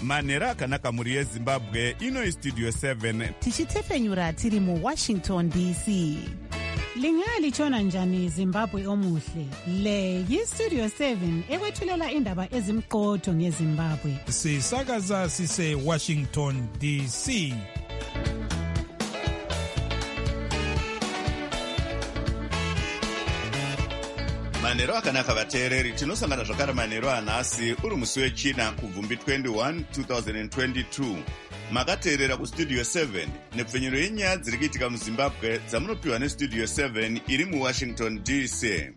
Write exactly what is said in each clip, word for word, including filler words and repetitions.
manhero akanaka mhuri yezimbabwe. Ino Studio seven tichitefenyura tiri mu Washington D C. Lingalitshona njani Zimbabwe omuhle? Le yi-Studio seven ekwethulela indaba ezimqotho ngeZimbabwe. Sisakaza sise Washington D C. manhero akanaka vateereri, tinosangana zvakare manhero anhasi uri musi wechina kubvumbi twenty-one twenty twenty-two. Makateerera kustudio seven nepfenyuro yenyaya dziri kuitika muzimbabwe dzamunopiwa nestudio seven iri muwashington D C.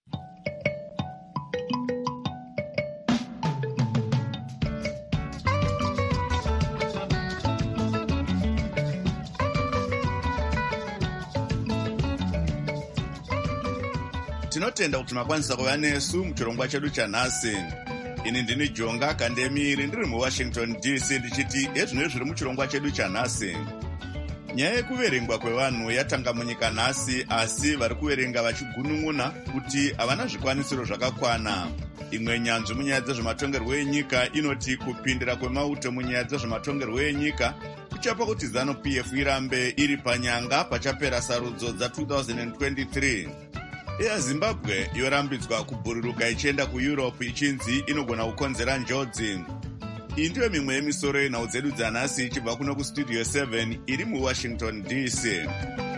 Tinotenda kuti makwanisa kuva nesu muchirongwa chedu chanhasi. Ini ndini Jonga Kandemiri ndiri muWashington D C ndichiti ezvino zviri muchirongwa chedu chanhasi. Nyaya yekuverengwa kwevanhu yatanga munyika nhasi, asi vari kuverenga vachigunun'una kuti havana zvikwanisiro zvakakwana. Imwe nyanzvi munyaya dzezvematongerwo enyika inoti kupindira kwemauto munyaya dzezvematongerwo enyika kuchapa kuti Zanu P F irambe iri panyanga pachapera sarudzo dza twenty twenty-three. Air Zimbabwe yorambidzwa kubhururuka ichienda kuEurope ichinzi inogona kukonzera njodzi. Iyi ndiyo mimwe yemisoro yenhau dzedu dzanhasi ichibva kuno kustudio seven iri muWashington D C.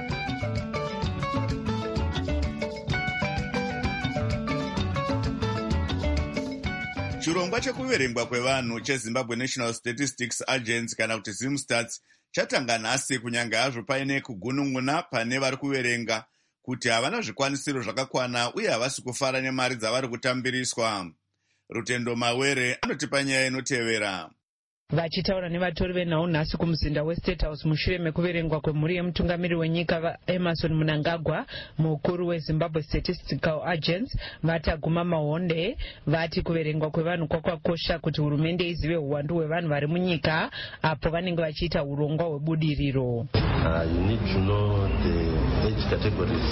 Chirongwa chekuverengwa kwevanhu cheZimbabwe National Statistics Agency kana kuti Zimstats chatanga nhasi, kunyanga hazvo paine kugunun'una pane vari kuverenga kuti havana zvikwanisiro zvakakwana uye havasi kufara nemari dzavari kutambiriswa. Rutendo Mawere anotipa nyaya inotevera. Vachitaura nevatori venhau nhasi kumuzinda weState House mushure mekuverengwa kwemhuri yemutungamiri wenyika Emerson Mnangagwa, mukuru weZimbabwe Statistical Agency, vataguma mahonde vati kuverengwa kwevanhu kwakakosha kuti hurumende izive uwandu hwevanhu vari munyika apo vanenge vachiita urongwa hwebudiriro. Uh, you need to know the age categories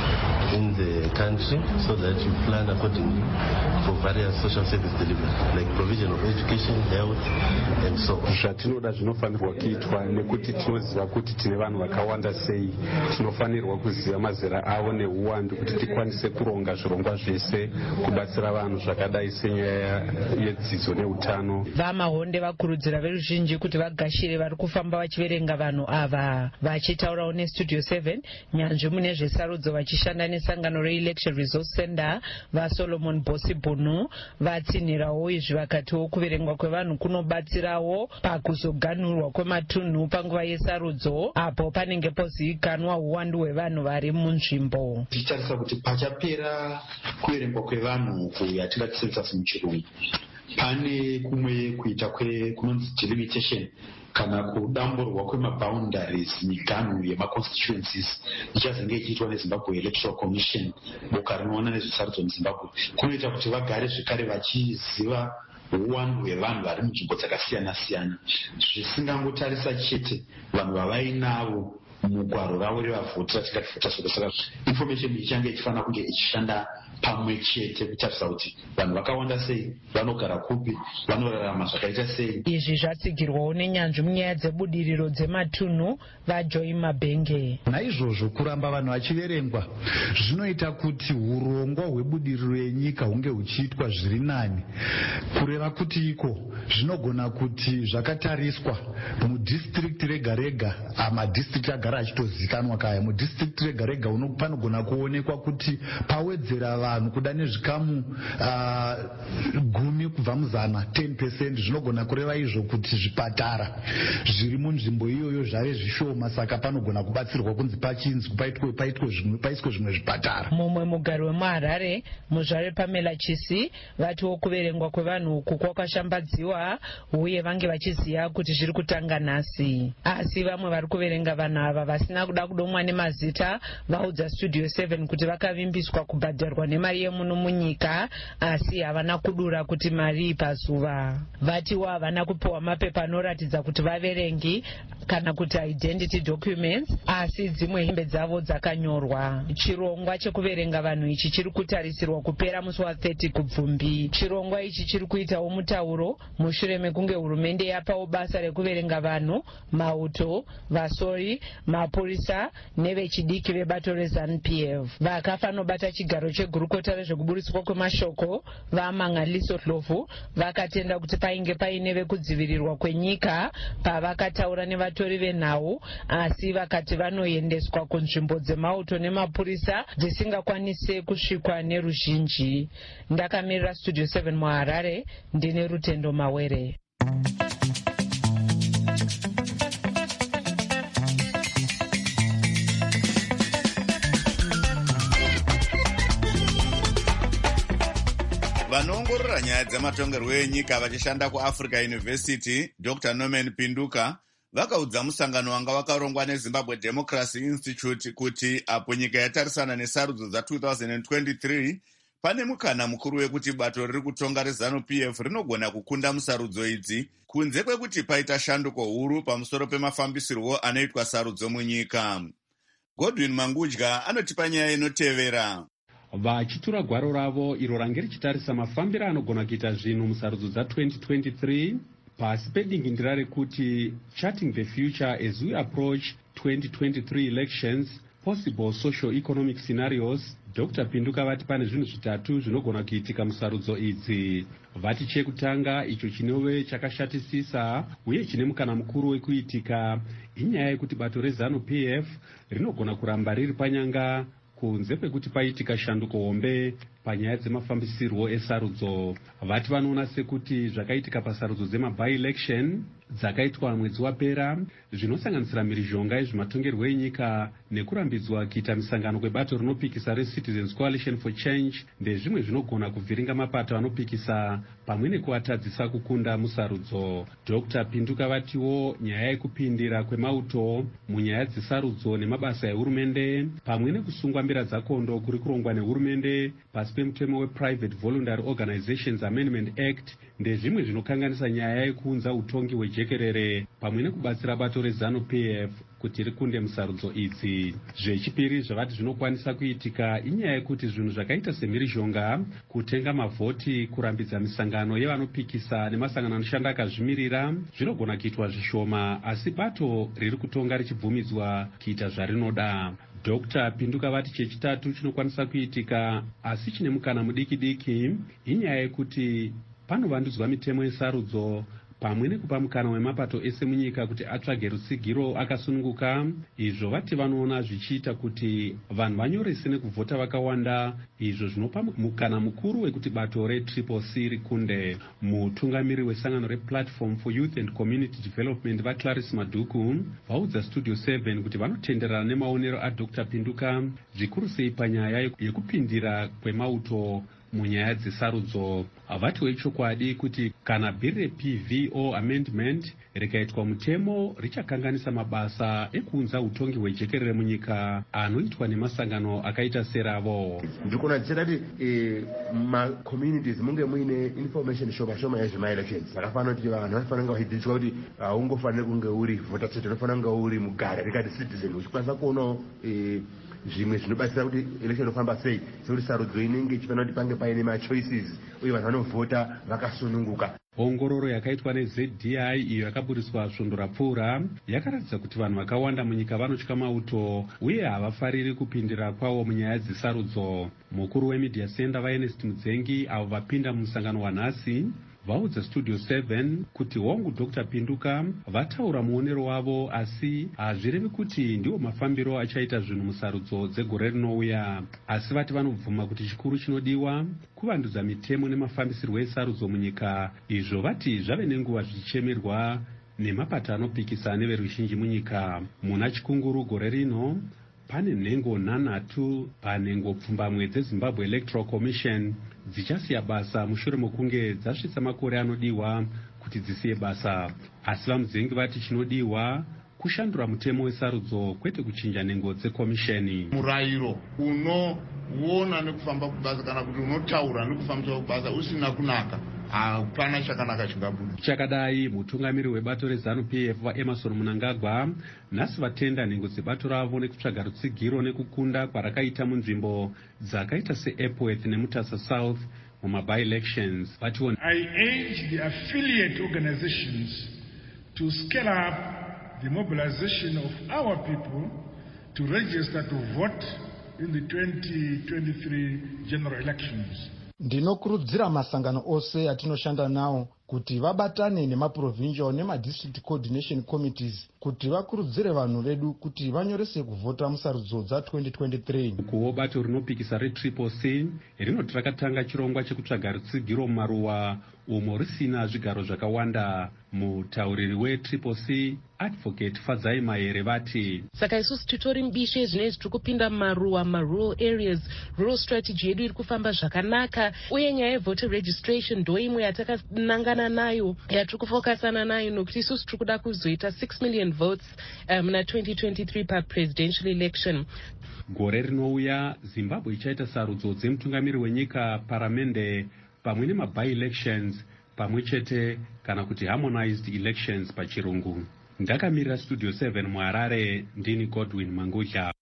in the country so that you plan accordingly for various social service delivery like provision of education, health and so on. Zvatinoda zvinofanirwa kuitwa nekuti tinoziva kuti tine vanhu vakawanda sei, tinofanirwa kuziva mazera avo neuwandu kuti tikwanise kuronga zvirongwa zvese kubatsira vanhu zvakadai senyaya yedzidzo neutano. Vamahonde vakurudzira veruzhinji kuti vagashire vari kufamba vachiverenga vanhu ava. Vachitaurawo neStudio seven, nyanzvi mune zvesarudzo vachishanda nesangano reElection Resource Center, vaSolomon Bosibunu vatsinhirawo izvi vakatiwo kuverengwa kwevanhu kunobatsirawo pakuzoganhurwa kwematunhu panguva yesarudzo apo panenge pozivikanwa uwandu hwevanhu vari munzvimbo. Tichitarisa kuti pachapera kuverengwa kwevanhu kuyatingati census muchirungu, pane kumwe kuita kunonzi delimitation kana kudamburwa kwemaboundaries, miganhu yemaconstituencies ichazenge ichiitwa neZimbabwe Electoral Commission, boka rinoona nezvesarudzo muZimbabwe, kunoita kuti vagare zvekare vachiziva uwandu hwevanhu vari munzvimbo dzakasiyana siyana, zvisingangotarisa chete vanhu vavainavo mugwaro ravo revavhoti ratingati voters roll. Saka information ichange ichifanira kunge ichishanda pamwe chete kutarisa kuti vanhu vakawanda sei, vanogara kupi, vanorarama zvakaita sei. Izvi zvatsigirwawo nenyanzvi munyaya dzebudiriro dzematunhu vaJoy Mabhenge. Naizvozvo kuramba vanhu vachiverengwa zvinoita kuti urongwa hwebudiriro yenyika hunge huchiitwa zviri nani. Kureva kuti iko zvinogona kuti zvakatariswa mudistrict rega rega, amadistrict agara achitozikanwa kaya, mudistrict rega rega panogona kuonekwa kuti pawedzera vanhu kuda nezvikamu uh, gumi kubva muzana ten percent, zvinogona kureva izvo kuti zvipatara zviri munzvimbo iyoyo zvave zvishoma, saka panogona kubatsirwa kunzi pachinzwi paitwe paitwe zvimwe paiswe zvimwe zvipatara. Mumwe mugari wemuHarare, muzvare Pamela Chisi vatiwo kuverengwa kwevanhu uku kwakashambadziwa uye vange vachiziva kuti zviri kutanga nhasi. Asi vamwe vari kuverenga vanhu ava vasina kuda kudomwa nemazita vaudza Studio seven kuti vakavimbiswa kubhadharwa mari yemuno munyika asi havana kudura kuti mari pazuva. Vatiwo havana kupiwa mapepa anoratidza kuti vaverengi kana kuti identity documents, asi dzimwe hembe dzavo dzakanyorwa. Chirongwa chekuverenga vanhu ichi chiri kutarisirwa kupera musi wa30 kubvumbi. Chirongwa ichi chiri kuitawo mutauro mushure mekunge hurumende yapawo basa rekuverenga vanhu, mauto, vasori, mapurisa nevechidiki vebato reZANU P F. Vakafanobata chigaro chegurukota rezvekuburiswa kwemashoko vaMangaliso Dlovu vakatenda kuti painge paine vekudzivirirwa kwenyika pavakataura nevatori venhau, asi vakati vanoendeswa kunzvimbo dzemauto nemapurisa dzisingakwanise kusvikwa neruzhinji. Ndakamirira Studio seven muHarare, ndine Rutendo Mawere. Vanoongorora nyaya dzematongerwo enyika vachishanda kuAfrica University, Doctor Norman Pinduka, vakaudza musangano wanga wakarongwa neZimbabwe Democracy Institute kuti apo nyika yatarisana nesarudzo dza-twenty twenty-three pane mukana mukuru wekuti bato riri kutonga reZANU P F rinogona kukunda musarudzo idzi, kunze kwekuti paita shanduko huru pamusoro pemafambisirwo anoitwa sarudzo munyika. Godwin Mangudya anotipa nyaya inotevera. Vachitura gwaro ravo iro range richitarisa mafambiro anogona kuita zvinhu musarudzo dza-twenty twenty-three pasi pedingindira rekuti Charting the Future as we approach twenty twenty-three elections, possible socio-economic scenarios. Doctor Pinduka vati pane zvinhu zvitatu zvinogona kuitika musarudzo idzi. Vati chekutanga, icho chinove chakashatisisa uye chine mukana mukuru wekuitika, inyaya yekuti bato reZANU P F rinogona kuramba riri panyanga kunze kwekuti paitika shanduko hombe panyaya dzemafambisirwo esarudzo. Vati vanoona sekuti zvakaitika pasarudzo dzema-by-election dzakaitwa mwedzi wapera, zvinosanganisira mhirizhonga yezvematongerwo enyika nekurambidzwa kuita misangano kwebato rinopikisa reCitizens Coalition for Change, ndezvimwe zvinogona kuvhiringa mapato anopikisa pamwe nekuatadzisa kukunda musarudzo. Doctor Pinduka vatiwo nyaya yekupindira kwemauto munyaya dzesarudzo nemabasa ehurumende pamwe nekusungwa mbira dzakondo kuri kurongwa nehurumende pasi pemutemo wePrivate Voluntary Organizations Amendment Act ndezvimwe zvinokanganisa nyaya yekuunza utongi hwejekerere pamwe nekubatsira bato reZANU P F kuti rikunde musarudzo idzi. Zvechipiri zvavati zvinokwanisa kuitika inyaya yekuti zvinhu zvakaita semhirizhonga, kutenga mavhoti, kurambidza misangano yevanopikisa nemasangano anoshanda akazvimirira zvinogona kuitwa zvishoma, asi bato riri kutonga richibvumidzwa kuita zvarinoda. Doctor Pinduka vati chechitatu chinokwanisa kuitika asi chine mukana mudiki diki inyaya yekuti panovandudzwa mitemo yesarudzo pamwe nekupa mukana wemapato ese munyika kuti atsvage rutsigiro akasununguka. Izvo vati vanoona zvichiita kuti vanhu vanyorese nekuvhota vakawanda, izvo zvinopa mukana mukuru wekuti bato reTriple C rikunde. Mutungamiri wesangano rePlatform for Youth and Community Development vaClarice Maduku vaudza Studio seven kuti vanotenderana nemaonero aDr Pinduka zvikuru sei panyaya yekupindira kwemauto munyaya dzesarudzo. Vati wechokwadi kuti kana bhiri reP V O amendment rikaitwa mutemo richakanganisa mabasa ekuunza utongi hwejekerere munyika anoitwa nemasangano akaita seravo. Ndikona tichida kuti macommunities munge muine information shoma shoma yezvema-elections. Zvakafanira kuti vanhu vanofanira kunge vachidzidziswa kuti haungofaniri kunge uri voter state, unofanira kunge uri mugare rikati citizen, uchikwanisa kuonawo zvimwe zvinobatsira kuti election inofamba sei, sekuti sarudzo inenge ichifanira kuti pange paine machoices uye vanhu vanovhota vakasununguka. Ongororo yakaitwa neZ D I iyo yakaburiswa svondo rapfuura yakaratidza kuti vanhu vakawanda munyika vanotya mauto uye havafariri kupindira kwavo munyaya dzesarudzo. Mukuru weMedia Center vaErnest Mudzengi avo vapinda mumusangano wanhasi vaudza Studio seven kuti hongu Doctor Pinduka vataura muonero wavo, asi hazvirevi kuti ndiwo mafambiro achaita zvinhu musarudzo dzegore rinouya, asi vati vanobvuma kuti chikuru chinodiwa kuvandudza mitemo nemafambisirwo esarudzo munyika. Izvo vati zvave nenguva zvichichemerwa nemapato anopikisa neveruzhinji munyika. Muna chikunguru gore rino pane nhengo nhanhatu panhengo pfumbamwe dzeZimbabwe Electoral Commission dzichasiya basa mushure mokunge dzasvitsa makore anodiwa kuti dzisiye basa, asi vaMudzengi vati chinodiwa kushandura mutemo wesarudzo kwete kuchinja nhengo dzekomisheni. Murayiro uno uona nekufamba kubasa kana kuti unotaura nekufambisa kubasa usina kunaka hapana chakanaka chingabuda. Chakadai mutungamiri webato rezanu P F vaEmerson Mnangagwa nhasi vatenda nhengo dzebato ravo nekutsvaga rutsigiro nekukunda kwarakaita munzvimbo dzakaita seEpworth neMutasa South muma-by-elections. I urge the affiliate organizations to scale up the mobilization of our people to register to vote in the twenty twenty-three general elections. Ndinokurudzira masangano ose atinoshanda nawo kuti vabatane nemaprovincial nemadistrict coordination committees kuti vakurudzire vanhu vedu kuti vanyorese kuvhota musarudzo dza twenty twenty-three. Kuwo bato rinopikisa reTriple C rinoti rakatanga chirongwa chekutsvaga rutsigiro mumaruwa umo risina zvigaro zvakawanda. Mutauriri weTriple C Advocate Fadzai Maere vati saka isusu titori mbishe zvinezvi tiri kupinda mumaruwa marural areas. Rural strategy yedu iri kufamba zvakanaka uye nyaya yevoter registration ndo imwe yatakanangana nayo yatiri kufokasana nayo nokuti isusu tiri kuda kuzoita six million votes muna um, twenty twenty-three papresidential election. Gore rinouya Zimbabwe ichaita sarudzo dzemutungamiri wenyika, paramende pamwe nema-by-elections pamwe chete kana kuti harmonized elections pachirungu. Ndakamirira Studio seven muHarare, ndini Godwin Mangudya.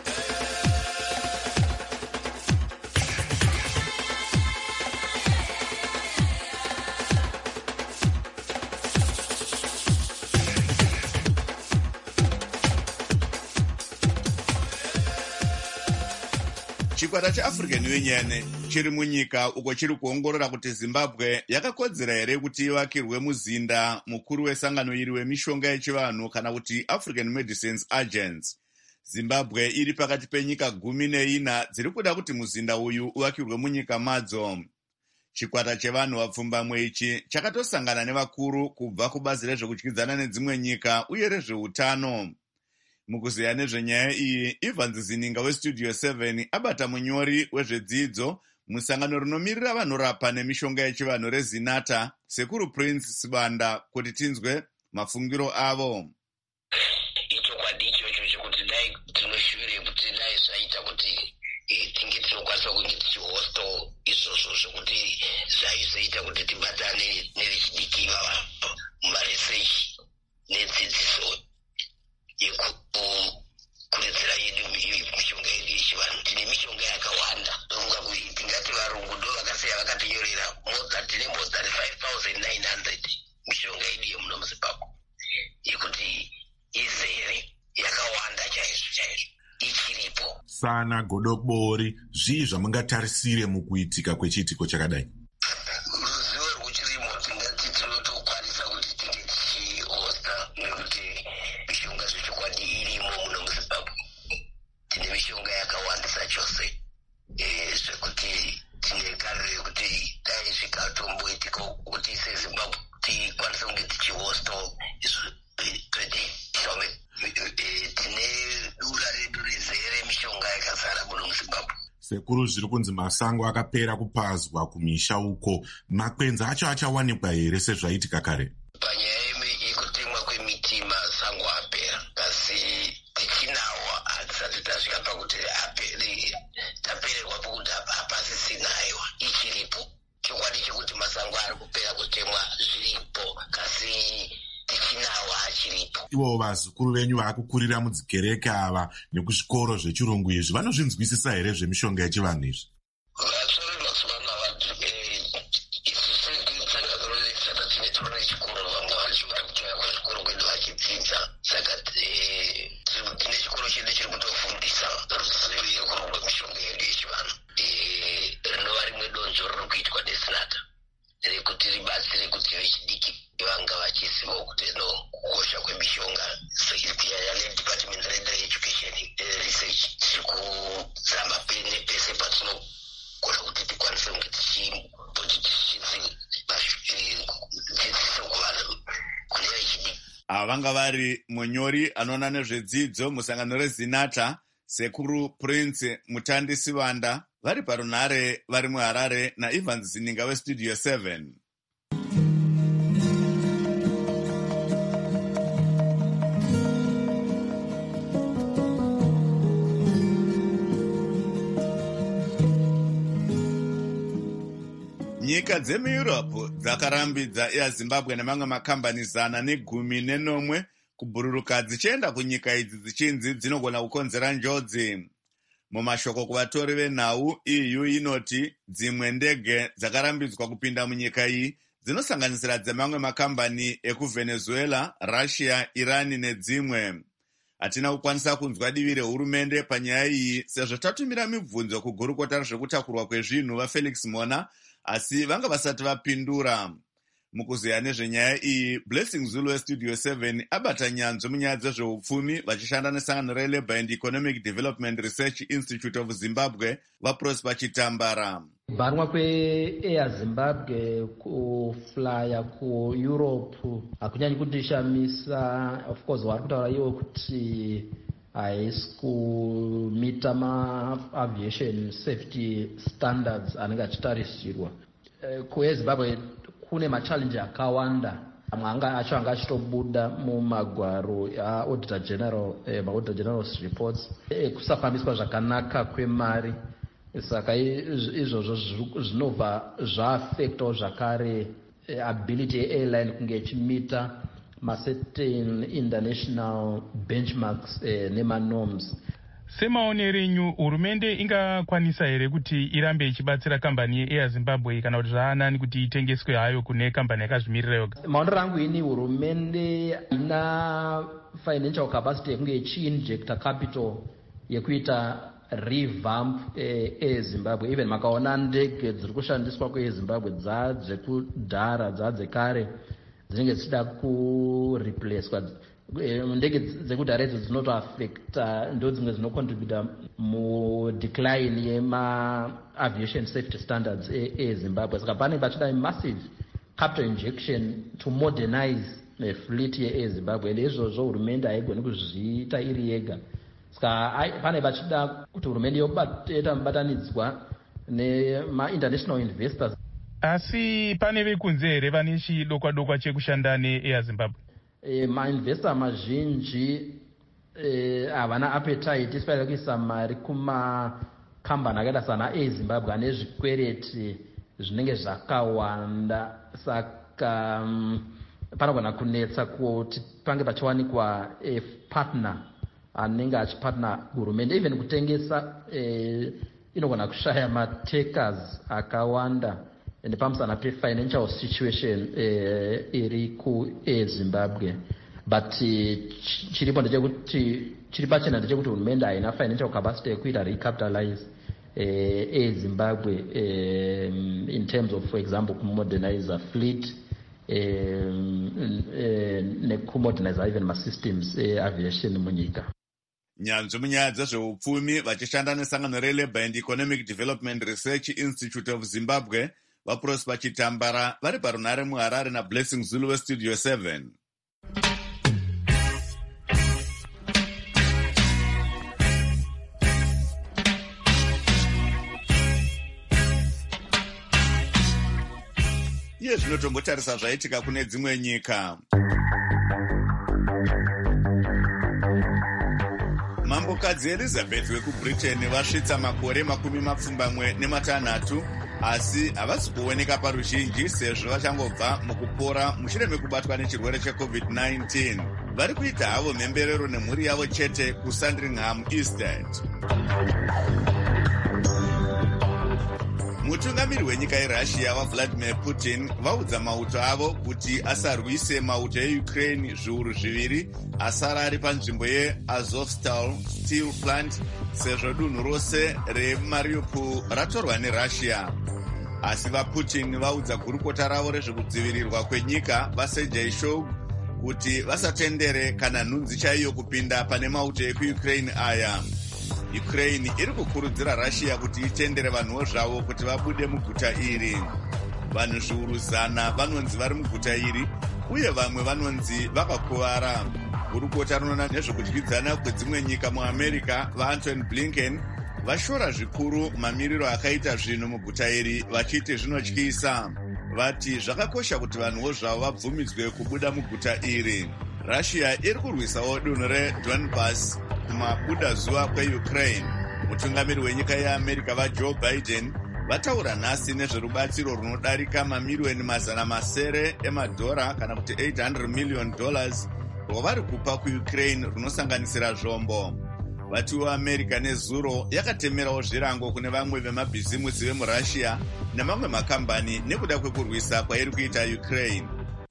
Chikwata cheAfrican Union chiri munyika uko chiri kuongorora kuti Zimbabwe yakakodzera here kuti ivakirwe muzinda mukuru wesangano iri wemishonga yechivanhu kana kuti African Medicines Agents. Zimbabwe iri pakati penyika gumi neina dziri kuda kuti muzinda uyu uvakirwe munyika madzo. Chikwata chevanhu vapfumbamwe ichi chakatosangana nevakuru kubva kubazi rezvekudyidzana nedzimwe nyika uye rezveutano. Mukuziya nezvenyaya iyi, Evans Zininga weStudio seven abata munyori wezvedzidzo musangano rinomirira vanorapa nemishonga yechivanhu reZinata, Sekuru Prince Sibanda, kuti tinzwe mafungiro avo. Ichokwadi ichocho chekuti dai tinoshuwire kuti dai zvaita kuti tinge tinokwanisa kunge tichihosta izvozvo zvokuti zvaizoita kuti tibatane nevechidiki vava mumaresearch nedzidziso yekukurudzira yedu mishonga yedu yechivanhu. Tine mishonga yakawanda tonga kuti tingati varungu ndo vakasiya vakatinyorera tine more than five thousand nine hundred mishonga yedu yemuno muZimbabwe yekuti izere yakawanda chaizvo chaizvo ichiripo. Sana Godobori, zvii zvamungatarisire mukuitika kwechiitiko chakadai? Ruzivo rwuchirimo tingati tinotokwanisa kuti tinge tichihosta nekuti mishonga zvechokwadi irimo muno muZimbabwe. Tine mishonga yakawandisa chose zvekuti tine kariro yekuti dai zvikatomboitika kuti seZimbabwe tikwanisa kunge tichihosta tine dura redu rizere mishonga yakazara muno muZimbabwe. Sekuru, zviri kunzi masango akapera kupazwa kumisha uko, makwenzi acho achawanikwa here sezvaitika kare? Panyaya yekutemwa kwemiti masango apera, asi tichinawo hatisati tasvika pakuti apere tapererwa pokuti hapasisinayo ichiripo. Chokwadi chekuti masango ari kupera kutemwa zviripo, kasi tichinawo achiripo. Ivo vazukuru venyu vaakukurira mudzikereke ava nekuzvikoro zvechirungu izvi vanozvinzwisisa here zvemishonga yechivanhu izvi? Vatsori mazuva ano vati isusu sangano reSinata tine toro rechikoro, vamwe vachiona kutoya kuzvikoro kwedu vachidzidza. Saka tine chikoro chedu chiri kutofundisa ruzivo rwemishonga yedu yechivanhu. Rinova rimwe donzvo riri kuitwa neSinata rekuti ribatsire kuti vechidiki vanga vachizivawo kuti no kukosha kwemishonga. Kunyanya neDepartment reEducation Research tiri kuzama nepese patinogona kuti tikwanise kunge tichidzidzisa kuvanhu kune vechidiki. Ava vanga vari munyori anoona nezvedzidzo musangano reZinata, Sekuru Prince Mutandi Sibanda, vari parunhare vari muHarare, naEvans Zininga weStudio seven. Nyika dzemueurope dzakarambidza Air Zimbabwe nemamwe makambani zana negumi nenomwe kubhururuka dzichienda kunyika idzi dzichinzi dzinogona kukonzera njodzi. Mumashoko kuvatori venhau, E U inoti dzimwe ndege dzakarambidzwa kupinda munyika iyi dzinosanganisira dzemamwe makambani ekuvenezuela, Russia, Iran nedzimwe. Hatina kukwanisa kunzwa divi rehurumende panyaya iyi sezvo tatumira mibvunzo kugurukota rezvekutakurwa kwezvinhu vaFelix Mona, asi vanga vasati vapindura. Mukuzeya nezvenyaya iyi, Blessing Zulu weStudio seven abata nyanzvi munyaya dzezveupfumi vachishanda nesangano reLabour and Economic Development Research Institute of Zimbabwe vaProsper Chitambara. Kubhanwa kweAir Zimbabwe kuflya kuEurope hakunyanyi kundishamisa. Of course vari kutaura iwo kuti haisi kumita ma-aviation safety standards anenge achitarisirwa. KuAir Zimbabwe kune machallenges akawanda. Amwe anga acho anga achitobuda mumagwaro aauditor general, eh, maauditor general's reports, eh, kusafambiswa zvakanaka kwemari. Saka izvozvo zvinobva zvaaffectawo zvakare ability yeairline kunge ichimita macertain international benchmarks eh, nemanorms. Semaonero enyu, hurumende ingakwanisa here kuti irambe ichibatsira kambani yeAir Zimbabwe kana kuti zvaanani kuti itengeswe hayo kune kambani yakazvimirira yoga? Maonero angu ini, hurumende ina financial capacity yekunge ichiinjecta capital yekuita revamp eAir Zimbabwe. Even makaona ndege dziri kushandiswa kuAir Zimbabwe dzadzekudhara dzadzekare dzinenge dzichida kureplacewa. Ndege dzekudhara idzo dzinotoaffecta, ndo dzimwe dzinocontributa mudecline yema-aviation safety standards eAir Zimbabwe. Saka pane pachida massive capital injection to modernize fleet yeAir Zimbabwe, ende izvozvo hurumende haigoni kuzviita iri yega. Saka pane pachida kuti hurumende yoita mubatanidzwa nema-international investors. Asi pane vekunze here vane chidokwa dokwa chekushanda neAir Zimbabwe? E, mainvesta mazhinji havana e, appetite isipaira kuisa mari kumakambani akaita sana Air Zimbabwe ane zvikwereti zvinenge zvakawanda. Saka um, panogona kunetsa kuti pange pachiwanikwa e, partner anenge achipartner hurumende. Even kutengesa e, inogona kushaya matakers akawanda. And pamusana pe-financial situation eh, iri kuAir Zimbabwe. But chiripo ndechekuti chiri pachena ndechekuti hurumende haina financial capacity yekuita recapitalize eh, Air Zimbabwe eh, in terms of, for example, kumodernize fleet eh, eh, nekumodernize even masystems eh, aviation munyika. Nyanzvi munyaya dzezveupfumi vachishanda nesangano reLabour and Economic Development Research Institute of Zimbabwe vaProsper Chitambara vari parunare muHarare naBlessing Zulu weStudio seven. Iye zvinotombotarisa zvaitika kune dzimwe nyika. Mambokadzi Elizabeth wekuBritain vasvitsa makore makumi mapfumbamwe nematanhatu, asi havasi kuoneka paruzhinji sezvo vachangobva mukupora mushure mekubatwa nechirwere checovid nineteen. Vari kuita havo mhemberero nemhuri yavo chete kuSandringham Estate. Mutungamiri wenyika yeRussia waVladimir Putin vaudza mauto avo kuti asarwise mauto eUkraine zviuru zviviri asara ari panzvimbo yeAzovstal steel plant sezvo dunhu rose reMariupol ratorwa neRussia. Asi vaPutin vaudza gurukota ravo rezvekudzivirirwa kwenyika vaSergei Shoigu kuti vasatendere kana nhunzi chaiyo kupinda pane mauto ekuUkraine aya. Ukraine iri kukurudzira Russia kuti itendere vanhuwo zvavo kuti vabude muguta iri. Vanhu zviuru zana vanonzi vari muguta iri uye vamwe vanonzi vakakuvara. Gurukota rinoona nezvekudyidzana kwedzimwe nyika muAmerica vaAntony Blinken vashora zvikuru mamiriro akaita zvinhu muguta iri vachiti zvinotyisa. Vati zvakakosha kuti vanhuwo zvavo vabvumidzwe kubuda muguta iri. Russia iri kurwisawo dunhu reDonbas kumabuda zuva kweUkraine. Mutungamiri wenyika yeAmerica vaJoe Biden vataura nhasi nezverubatsiro runodarika mamiriyoni mazana masere emadhora kana kuti eight hundred million dollars rwavari kupa kuukraine runosanganisira zvombo. vatiwo america nezuro yakatemerawo zvirango kune vamwe vemabhizimusi vemurussia nemamwe makambani nekuda kwekurwisa kwairi kuita ukraine.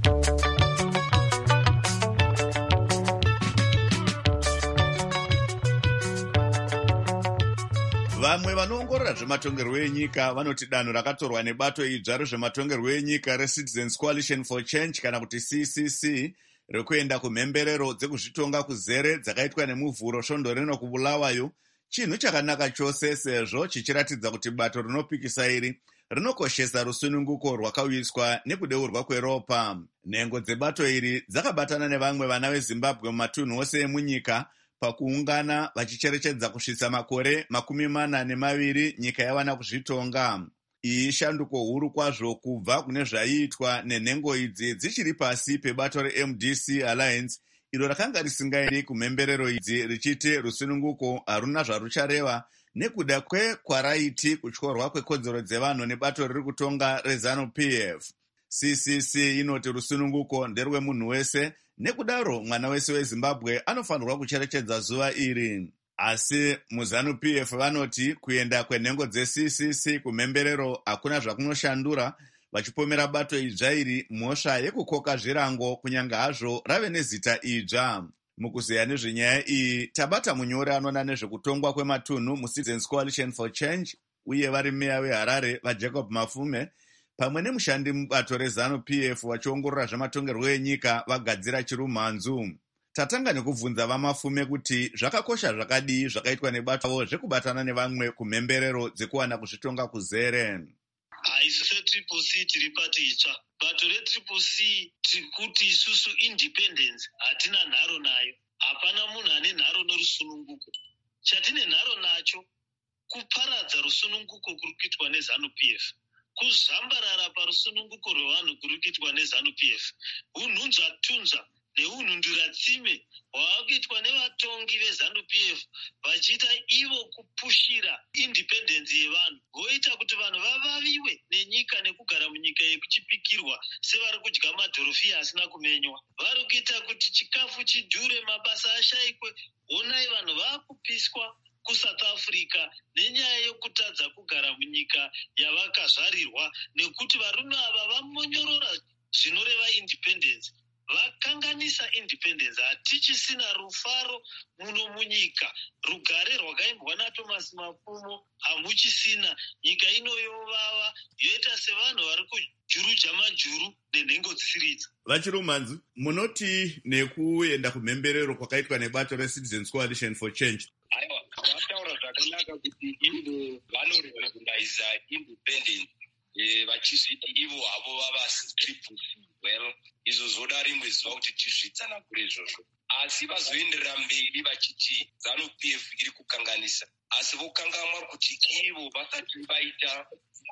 vamwe vanoongorora zvematongerwo enyika vanoti danho rakatorwa nebato idzva rezvematongerwo enyika reCitizens Coalition for Change kana kuti C C C rekuenda kumhemberero dzekuzvitonga kuzere dzakaitwa nemuvhuro svondo rino kubulawayo chinhu chakanaka chose, sezvo chichiratidza kuti bato rinopikisa iri rinokoshesa rusununguko rwakauyiswa nekudeurwa kweropa. Nhengo dzebato iri dzakabatana nevamwe vana veZimbabwe mumatunhu ose emunyika pakuungana vachicherechedza kusvitsa makore makumi mana nemaviri nyika yawana kuzvitonga. Iyi shanduko huru kwazvo kubva kune zvaiitwa nenhengo idzi dzichiri pasi pebato reM D C Alliance iro rakanga risingairi kumhemberero idzi richiti rusununguko haruna zvaruchareva nekuda kwekwaraiti kutyorwa kwekodzero dzevanhu nebato riri kutonga reZanu P F. C C C inoti rusununguko nderwemunhu wese, nekudaro mwana wese weZimbabwe anofanirwa kucherechedza zuva iri. Asi muZanu P F vanoti kuenda kwenhengo dze-C C C kumhemberero hakuna zvakunoshandura, vachipomera bato idzva iri mhosva yekukoka zvirango kunyange hazvo rave nezita idzva. Mukuzeya nezvenyaya iyi tabata munyori anoona nezvekutongwa kwematunhu muCitizens Coalition for Change uye vari meya weHarare vaJacob Mafume pamwe nemushandi mubato reZanu P F vachiongorora zvematongerwo enyika vagadzira chirumhanzu. Tatanga nekubvunza vaMafume kuti zvakakosha zvakadii zvakaitwa nebato zvekubatana nevamwe kumhemberero dzekuwana kuzvitonga kuzere. Haisi setriple C tiri pati itsva. Bato retriple C tikuti isusu independence hatina nharo nayo. Hapana munhu ane nharo norusununguko. Chatine nharo nacho kuparadza rusununguko kuri kuitwa neZanu P F. Kuzambarara parusununguko rwevanhu kuri kuitwa neZanu P F. Unhunzva-tunzva neunhundura-tsime hwavakuitwa nevatongi veZanu P F vachiita ivo kupushira independence yevanhu, voita kuti vanhu vavaviwe nenyika nekugara munyika yekuchipikirwa sevari kudya madhorofiya asina kumenywa. Vari kuita kuti chikafu chidhure, mabasa ashayikwe. Honai vanhu vaakupiswa kuSouth Africa nenyaya yokutadza kugara munyika yavakazvarirwa, nekuti varume ava vamonyorora zvinoreva independence. Vakanganisa independence. Hatichisina rufaro muno munyika. Rugare rwakaimbwa naThomas Mafumo hamuchisina. Nyika ino yovava yoita sevanhu vari kujuruja majuru nenhengo dzisiridza. Vachirumanzu, munoti nekuenda kumhemberero kwakaitwa nebato reCitizens Coalition for Change. Aiwa, vataura zvakanaka kuti ivo vanorecognize independence. Vachizviti ivo havo vava triple C. Well, izvo zvoda rimwe zuva kuti tizvitsanangure izvozvo. Asi vazoenderera mberi vachiti ZANU P F iri kukanganisa. Asi vokanganwa kuti ivo vasati vaita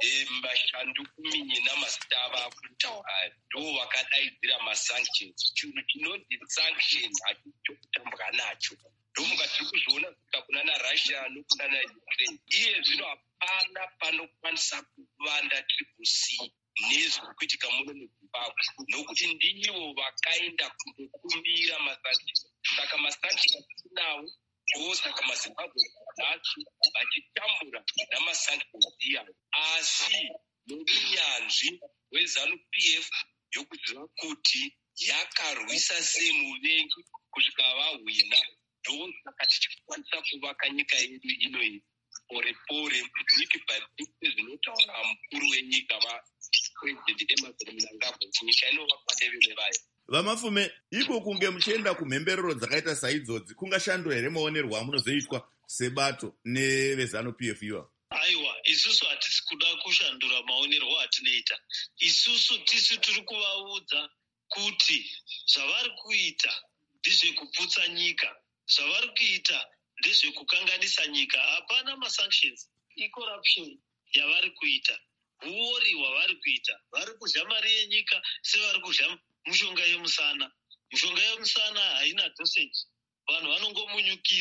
mashandukuminye namazita ava kutaura ndo vakadaidzira masanctions. Chinhu chinonzi sanction hachitokutambwa nacho. Ndomuka tiri kuzviona kusvika kuna naRussia nokuna naUkraine. Iye zvino hapana panokwanisa kuvanda triple C nezviri kuitika muno muZimbabwe, nokuti ndivo vakaenda kundokumbira masanctions. Saka masanctions atinawo ndosaka maZimbabwe atatu vachitambura namasanctions iyayo. Asi nounyanzvi hweZANU P F yokuziva kuti yakarwisa semuvengi kusvika vahwina, ndosaka tichikwanisa kuvaka nyika yedu inoyi pore pore bhiki bhibhiki zvinotaura mukuru wenyika vaPresident Emmerson Mnangagwa kuti nyika inovakwa nevene vayo. VaMafume, iko kunge muchienda kumhemberero dzakaita saidzodzi kungashandura here maonerwo amunozoitwa sebato neveZANU P F iwa? Aiwa, isusu hatisi kuda kushandura maonerwo atinoita. Isusu tisu tiri kuvaudza kuti zvavari kuita ndezvekuputsa nyika, zvavari kuita ndezvekukanganisa nyika. Hapana masanctions, icorruption yavari kuita, uori hwavari kuita. Vari kudya mari yenyika sevari kudya mushonga yemusana. Mushonga yemusana haina dosage, vanhu vanongomunyukira.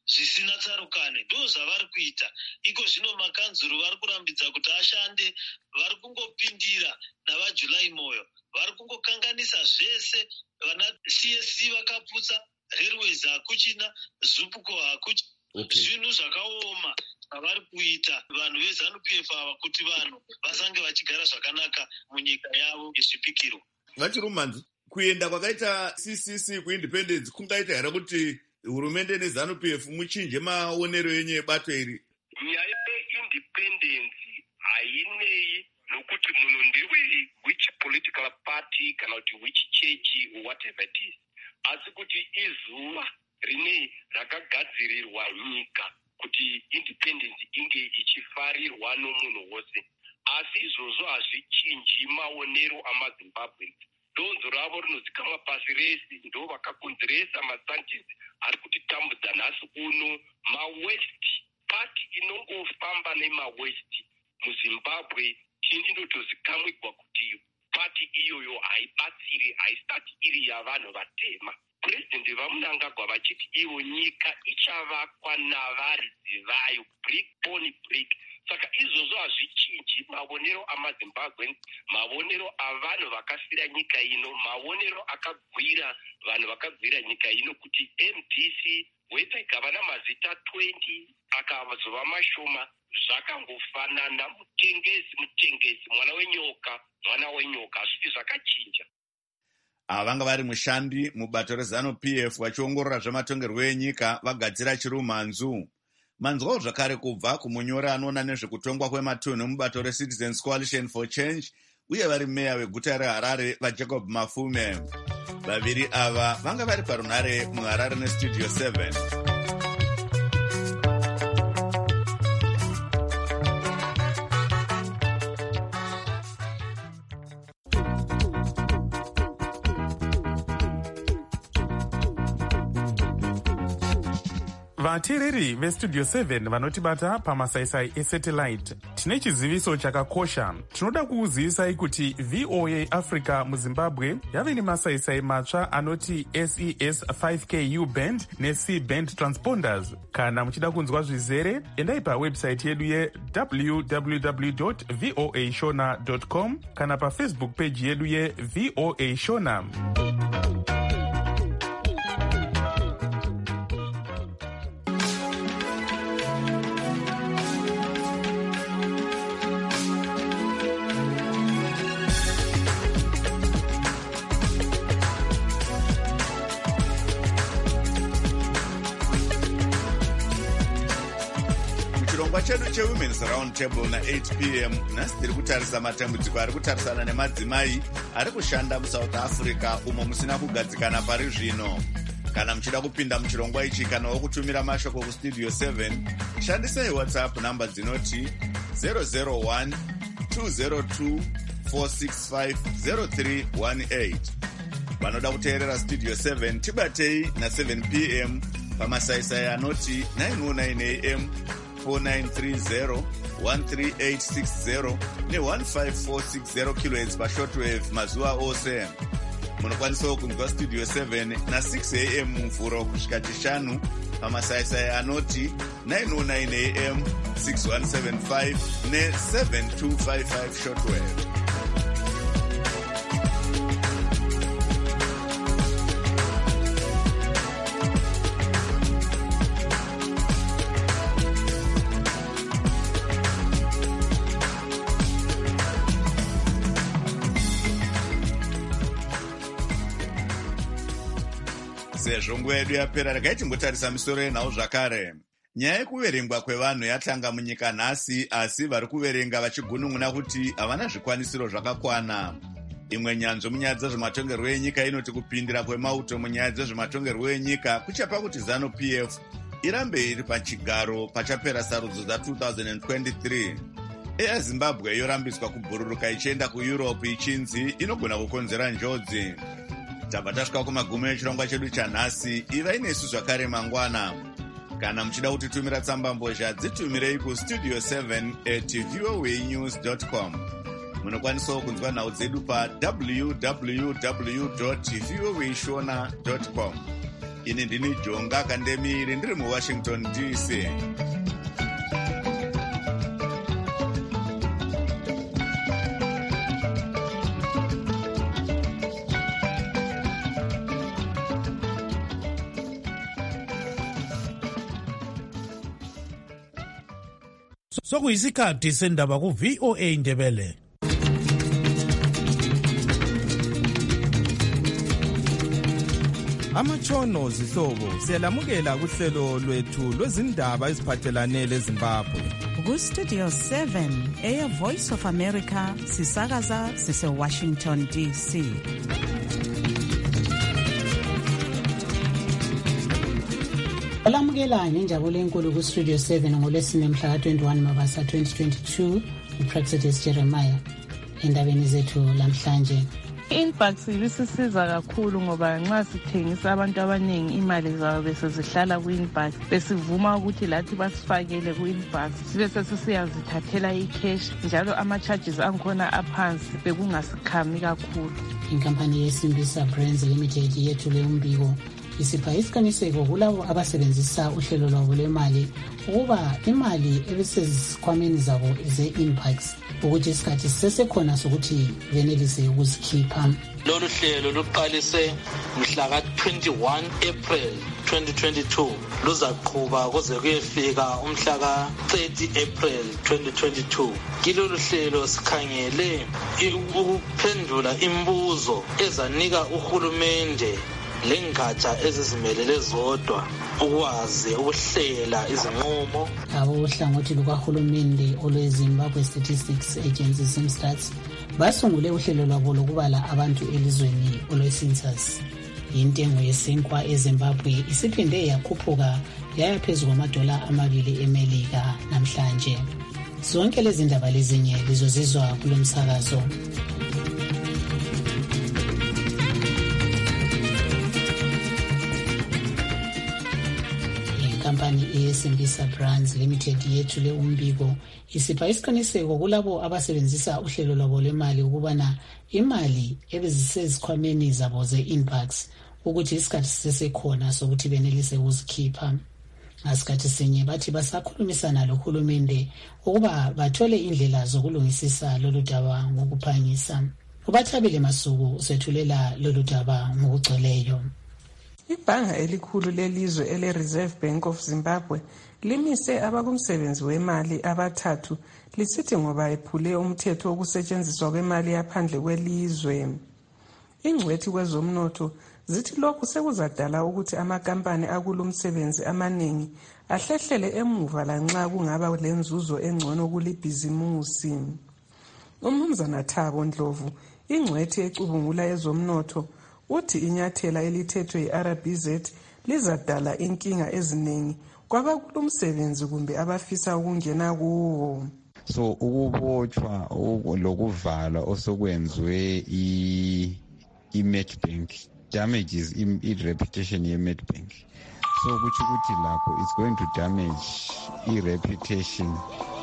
zvisina tsarukane ndo zvavari kuita. Iko zvino makanzuru vari kurambidza kuti ashande, vari kungopindira navajuly moyo, vari kungokanganisa zvese. Vana C S C vakaputsa, railways hakuchina, zupuko hakuchina, zvinhu zvakaoma avari kuita vanhu veZANU-P F ava kuti vanhu vasange vachigara zvakanaka munyika yavo yezvipikiro. Vachirumanzi, kuenda kwakaita C C C kuindependence kungaita here kuti hurumende neZANU-P F muchinje maonero enyu ebato iri? Nyaya yeindependence hainei nokuti munhu ndewe which political party kana kuti which church whatever it is, asi kuti izuva rine rakagadzirirwa nyika kuti independence inge ichifarirwa nomunhu wose. Asi izvozvo hazvichinji maonero amaZimbabwe. Donzo ravo rinozikamwa pasi rese, ndo vakakonzeresa masanctions ari kutitambudza nhasi uno. MaWest party inongofamba nemawest muZimbabwe chindotozikamwigwa kuti party iyoyo haibatsiri, haisati iri yavanhu vatema. President vaMnangagwa vachiti ivo nyika ichavakwa navaridzi vayo brick on brick. Saka izvozvo hazvichinji maonero amaZimbabwe, maonero avanhu vakasira nyika ino, maonero akagwira vanhu vakagwira nyika ino kuti M D C weta ikava namazita twenty akazova mashoma zvakangofanana. Mutengezi mutengezi, mwana wenyoka mwana wenyoka, hazviti zvakachinja. Ava vanga vari mushandi mubato reZANU-P F vachiongorora zvematongerwo enyika vagadzira chirumanzu. Manzwawo zvakare kubva kumunyori anoona nezvekutongwa kwematunhu mubato reCitizens Coalition for Change uye vari meya weguta reHarare vaJacob Mafume. Vaviri ava vanga vari parunhare muHarare neStudio seven. vateereri vestudio seven vanotibata pamasaisai esatellite, tine chiziviso chakakosha. Tinoda kukuzivisai kuti V O A Africa muZimbabwe yave nemasaisai matsva anoti S E S five K U band neC band transponders. Kana muchida kunzwa zvizere, endai pawebsite yedu ye w w w dot v o a shona dot com kana pafacebook page yedu ye V O A Shona. chedu chewomen's round table na eight p m nhasi tiri kutarisa matambudziko ari kutarisana nemadzimai ari kushanda muSouth Africa umo musina kugadzikana pari zvino. Kana muchida kupinda muchirongwa ichi kana wokutumira mashoko kustudio seven, shandisai WhatsApp namba dzinoti zero zero one two zero two four six five zero three one eight. Vanoda kuteerera Studio seven tibatei na seven p m pamasaisai anoti nine oh nine a m four nine three zero one three eight six zero ne one five four six zero kilohertz pashortwave mazuva ose. Munokwanisawo kunzwa Studio seven na six a m mumvuro kusvika chishanu pamasaisai anoti nine oh nine a m six one seven five ne seven two five five shortwave. Sezvo nguva yedu yapera, regai timbotarisa misoro yenhau zvakare. Nyaya yekuverengwa kwevanhu yatanga munyika nhasi, asi vari kuverenga vachigunun'una kuti havana zvikwanisiro zvakakwana. Imwe nyanzvo munyaya dzezvematongerwo enyika inoti kupindira kwemauto munyaya dzezvematongerwo enyika kuchapa kuti ZANU-P F irambe iri pachigaro pachapera sarudzo dza two thousand twenty-three. Air Zimbabwe yorambiswa kubhururuka ichienda kuEurope ichinzi inogona kukonzera njodzi. Tabva tasvika kumagumo echirongwa chedu chanhasi. Ivai nesu zvakare mangwana. Kana muchida kutitumira tsamba mbozha, dzitumirei kustudio seven at v o a news dot com. Munokwanisawo kunzwa nhau dzedu pa w w w dot v o a shona dot com. ini ndini Jonga Kandemiri ndiri muWashington D C. Sokuyisikhathi sendaba ku V O A Ndebele. Amatshono zihlobo siyalamukela kuhlelo lwethu lwezindaba eziphathelane leZimbabwe. Ku Studio seven eya Voice of America sisakaza sise Washington D C. Olamukela ngenjabulo enkulu ku Studio seven ngolwesine mhla ka twenty-one Mabasa twenty twenty-two uPrexidus Jeremiah endabeni zethu lamhlanje. I-Inbucks ibisisiza kakhulu ngoba nxa sithengisa abantu abaningi imali zabo bese zihlala ku-Inbucks besivuma ukuthi lathi basifakele ku-Inbucks sibe sesiyazithathela i-cash njalo ama-charges angikhona aphansi bekungasikhami kakhulu. Inkampani yeSimbisa Brands Limited yethule umbiko isipha isiqiniseko kulabo abasebenzisa uhlelo lwabo lwemali ukuba imali ebesezisikhwameni zabo ze-Inbucks ukuthi isikhathi sisesekhona sokuthi benelise ukuzikhipha. Lolu hlelo luqalise mhla ka twenty-one April twenty twenty-two luzaqhuba kuze kuyefika umhla ka thirty April twenty twenty-two. Kilolu hlelo sikhangele ukuphendula imibuzo ezanika uhulumende lengatsha ezizimelele zodwa ukwazi ukuhlela izinqumo. Abohlangothi lukahulumende olweZimbabwe Statistics Agency SimStats basungule uhlelo lwabo lokubala abantu elizweni olwecensus. Intengo yesinkwa eZimbabwe isiphinde yakhuphuka yaya phezulu kwamadola amabili eMelika namhlanje. Zonke lezi ndaba lezinye lizozizwa kulomsakazo. Inkampani yeSimbisa Brands Limited yethule umbiko isipha isiqiniseko kulabo abasebenzisa uhlelo lwabo lwemali ukubana imali ebezisesikhwameni zabo ze-Inbucks ukuthi isikhathi sisesekhona sokuthi benelise ukuzikhipha. Ngasikhathi sinye bathi basakhulumisana lohulumende ukuba bathole indlela zokulungisisa lolu daba ngokuphangisa. Ubathabile Masuku sethulela lolu daba ngokugcweleyo. Ibhanga elikhulu lelizwe ele-Reserve Bank of Zimbabwe limise abakumsebenzi wemali abathathu lisithi ngoba ephule umthetho wokusetshenziswa kwemali yaphandle kwelizwe. Ingcwethi kwezomnotho zithi lokhu sekuzadala ukuthi amakampani akulumsebenzi amaningi ahlehlele emuva lanxa kungaba lenzuzo engcono kulibhizimusi. Umnumzana Thabo Ndlovu, ingcwethi ecubungula ezomnotho, uthi inyathela elithethwe yi-R B Z lizadala inkinga eziningi kwabakulumsebenzi kumbe abafisa ukungena kuwo. So ukubotshwa lokuvalwa osokwenziwe i-Nedbank damages i-reputation ye-Nedbank. So kuthi ukuthi lakho it's going to damage i-reputation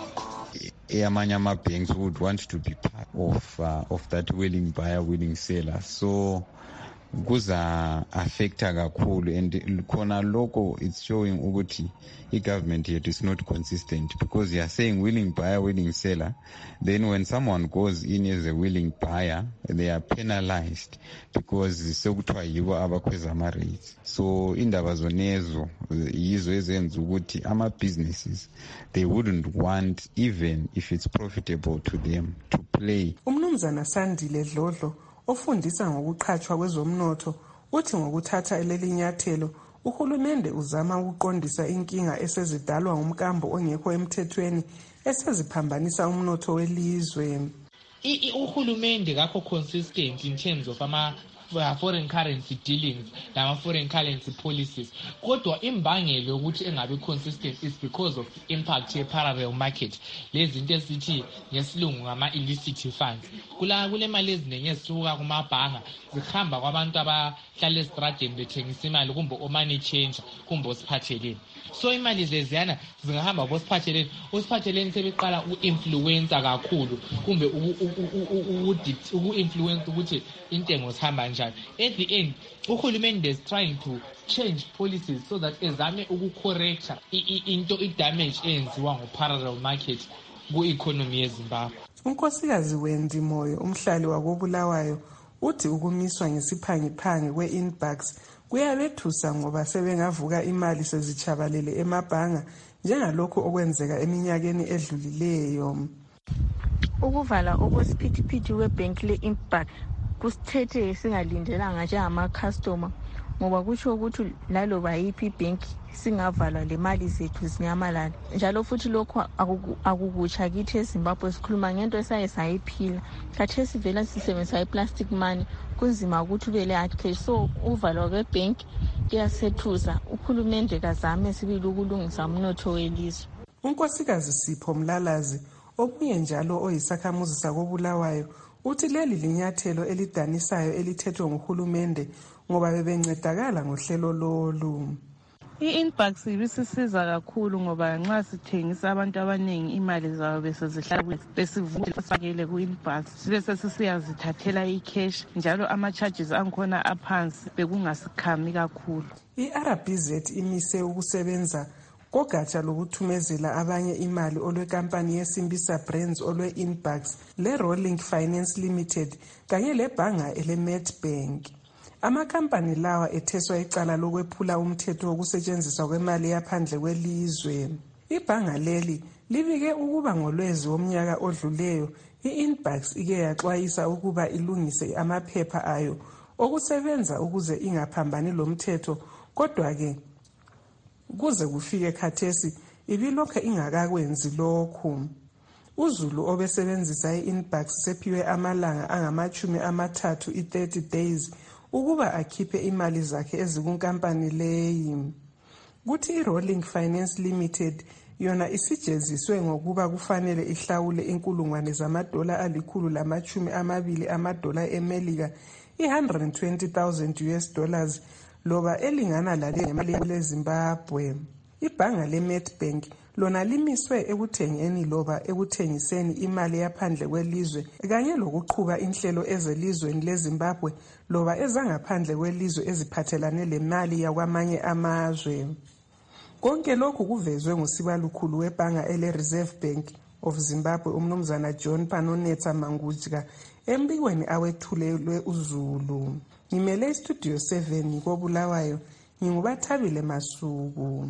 amanye ama-banks would want to be part of uh, of that willing buyer, willing seller. So kuza affecta kakhulu and khona lokho it's showing ukuthi i-government yet is not consistent because you are saying willing buyer, willing seller, then when someone goes in as a willing buyer they are penalized because sekuthiwa yibo abakhweza ama-rates. So indaba zonezo yizo ezenza ukuthi ama-businesses they wouldn't want, even if it's profitable to them, to play. Umnumzana Sandile Dlodlo ofundisa ngokuqhatshwa kwezomnotho uthi ngokuthatha elelinyathelo uhulumende uzama ukuqondisa inkinga esezidalwa ngumkambo ongekho emthethweni eseziphambanisa umnotho welizwe. Uhulumende kakho consistent in terms of ama foreign currency dealings nama foreign currency policies, kodwa imbangelo ukuthi engabe consistent is because of impact ye parallel market, lezi zinto esithi ngesilungu ngama illicit funds. Kula kule mali eziningi ezisuka kumabhanga zihamba kwabantu abahlala estradeni bethengisa imali kumbe o money changer kumbe osiphatheleni. So imali leziyana zingahamba bosiphatheleni, osiphatheleni sebeqala uinfluencer kakhulu kumbe uku influence ukuthi intengo zihamba kanjani. At the end uhulumende is trying to change policies so that ezame ukucorrecta into i-damage eyenziwa ngo-parallel market ku-economy yeZimbabwe. Unkosikazi Wendy Moyo, umhlali wakobulawayo, uthi ukumiswa ngesiphangiphangi kwe-inbucks kuyabethusa ngoba sebengavuka imali sezichabalele emabhanga njengalokhu okwenzeka eminyakeni edlulileyo. Ukuvala okwesiphithiphithi webhenki le-inbuck kusithethe singalindelanga njengama-customer ngoba kutsho ukuthi laloba yiphi ibhenki singavalwa le mali zethu zinyamalala. Njalo futhi lokho akukutsha kithi eZimbabwe sikhuluma ngento esaye sayiphila. Khathesi vela sisebenzisa i-plastic money kunzima ukuthi ube le-hard cash. So uvalwa kwebhenki kuyasethuza. Uhulumende kazame sibili ukulungisa umnotho welizwe. Unkosikazi Sipho Mlalazi obuye njalo oyisakhamuzi sakobulawayo uthi leli linyathelo elidanisayo elithethwe nguhulumende ngoba bebencedakala ngohlelo lolu. I-inbucks ibisisiza kakhulu ngoba nxa sithengisa abantu abaningi imali zabo besezihlala besivule sifakele ku-inbucks sibe sesisiyazithathela i-cash njalo ama-charges angikhona aphansi bekungasikhami kakhulu. I-R B Z imise ukusebenza kogatsha lokuthumezela abanye imali olwekampani yeSimbisa Brands olwe-Inbucks le-Rolling Finance Limited kanye lebhanga ele-Nedbank. Amakampani lawa etheswa icala lokwephula umthetho wokusetshenziswa kwemali yaphandle kwelizwe. Ibhanga leli libike ukuba ngolwezi womnyaka odluleyo i-Inbucks ike yaxwayisa ukuba ilungise amaphepha ayo okusebenza ukuze ingaphambani lomthetho, kodwa ke kuze kufike khathesi ibilokho ingakakwenzi lokhu. UZulu obesebenzisa i-Inbucks sephiwe amalanga angamachumi amathathu i-thirty days ukuba akhiphe imali zakhe ezikunkampani leyi. Kuthi i-Rolling Finance Limited yona isijeziswe ngokuba kufanele ihlawule inkulungwane zamadola alikhulu lamachumi amabili amadola eMelika i-one hundred twenty thousand U S dollars loba elingana lale ngemali leZimbabwe. Ibhanga le-Nedbank lona limiswe ekuthengeni loba ekuthengiseni imali yaphandle kwelizwe kanye lokuqhuba inhlelo ezelizweni leZimbabwe loba ezangaphandle kwelizwe eziphathelane lemali yakwamanye amazwe. Konke lokhu kuvezwe ngusibalukhulu webhanga ele-Reserve Bank of Zimbabwe umnumzana John Panonetsa Mangujika embikweni awethulelwe uZulu. Ngimele istudio seven ngikobulawayo, ngingubathabile Masuku.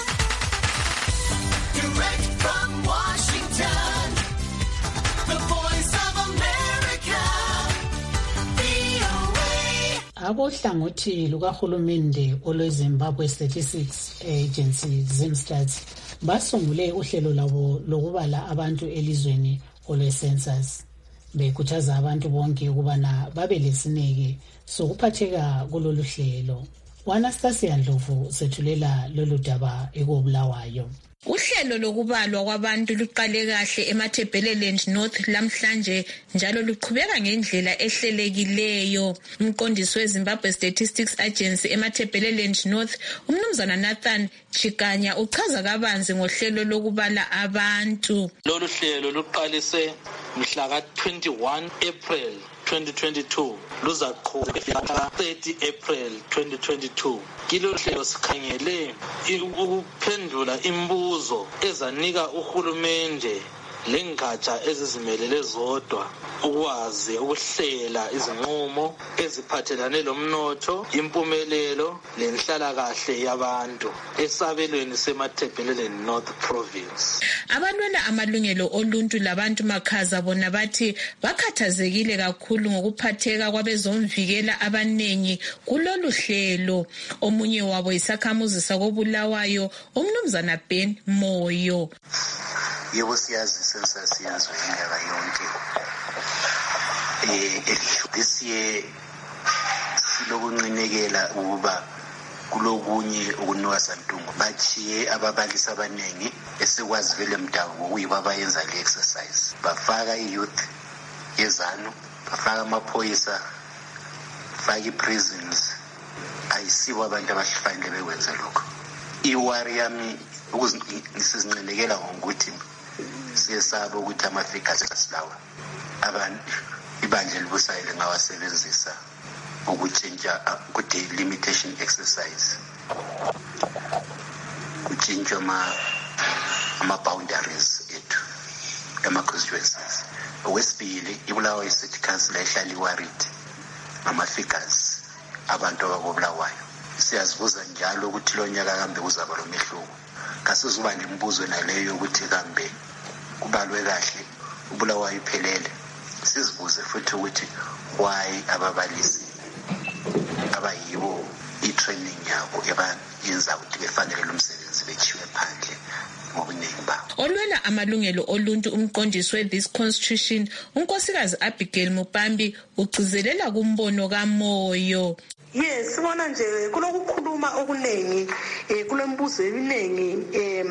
Direct from Washington, the voice of America, V O A. Abohlangothi lukahulumende olweZimbabwe Statistics Agency Zimstats basungule uhlelo labo lokubala abantu elizweni olwe-census. Bekhuthaza abantu bonke ukubana babe lesineke sokuphatheka kulolu hlelo. Anastasia Ndlovu sethulela lolu daba ekobulawayo. Uhlelo lokubalwa kwabantu luqale kahle eMatabeleland North lamhlanje njalo luqhubeka ngendlela ehlelekileyo. Umqondisi weZimbabwe Statistics Agency eMatabeleland North, umnumzana Nathan Chikanya, uchaza kabanzi ngohlelo lokubala abantu. Lolu hlelo luqalise mhla ka twenty-one April twenty twenty-two luzaqhubeka thirty April twenty twenty-two. Kilo hlelo sikhangele ukuphendula imibuzo ezanika uhulumende lengatsha ezizimelele zodwa ukwazi ukuhlela izinqumo eziphathelane lomnotho, impumelelo lenhlalakahle yabantu esabelweni seMatabeleland North Province. Abalwela amalungelo oluntu labantu makhaza bona bathi bakhathazekile kakhulu ngokuphatheka kwabezomvikela abanengi kulolu hlelo. Omunye wabo isakhamuzi sakobulawayo umnumzana Ben Moyo. Yebo siyazi census yenziwa inyaka yonke. Eh this year silokunqinekela ukuba kulokunye ukunuka santungu bachiye ababalisi abanengi esikwazi vele mdawo ngokuyiba abayenza le exercise. Bafaka i-youth yezanu, bafaka amaphoyisa, bafaka i-prisons. Ayisibo abantu abasifanele bekwenze lokho. Iwari yami ukuzinqinekela ngokuthi siyesaba ukuthi ama-figures asilawa abantu ibandla libusayo lingawasebenzisa ukutshintsha ukuthi limitation exercise kutshintsha ama ama-boundaries ethu ema-constituencies. Okwesibili, iBulawayo City Council ehlala iworried ngama-figures abantu abakobulawayo. Siyazibuza njalo ukuthi lo nyaka kambe kuzaba lo mehluko. Kasizuba nemibuzo naleyo ukuthi kambe kubalwe kahle uBulawayo iphelele. Sizibuze futhi ukuthi why ababalisi abayibo i-training yabo ebayenza ukuthi befanele lo msebenzi bechiwe phandle ngobuningi babo. Olwela amalungelo oluntu umqondisi we-This Constitution unkosikazi Abigail Mupambi ugcizelela kumbono kaMoyo. Yes, sibona nje kulokukhuluma okunengi eh kulembuzo eminingi eh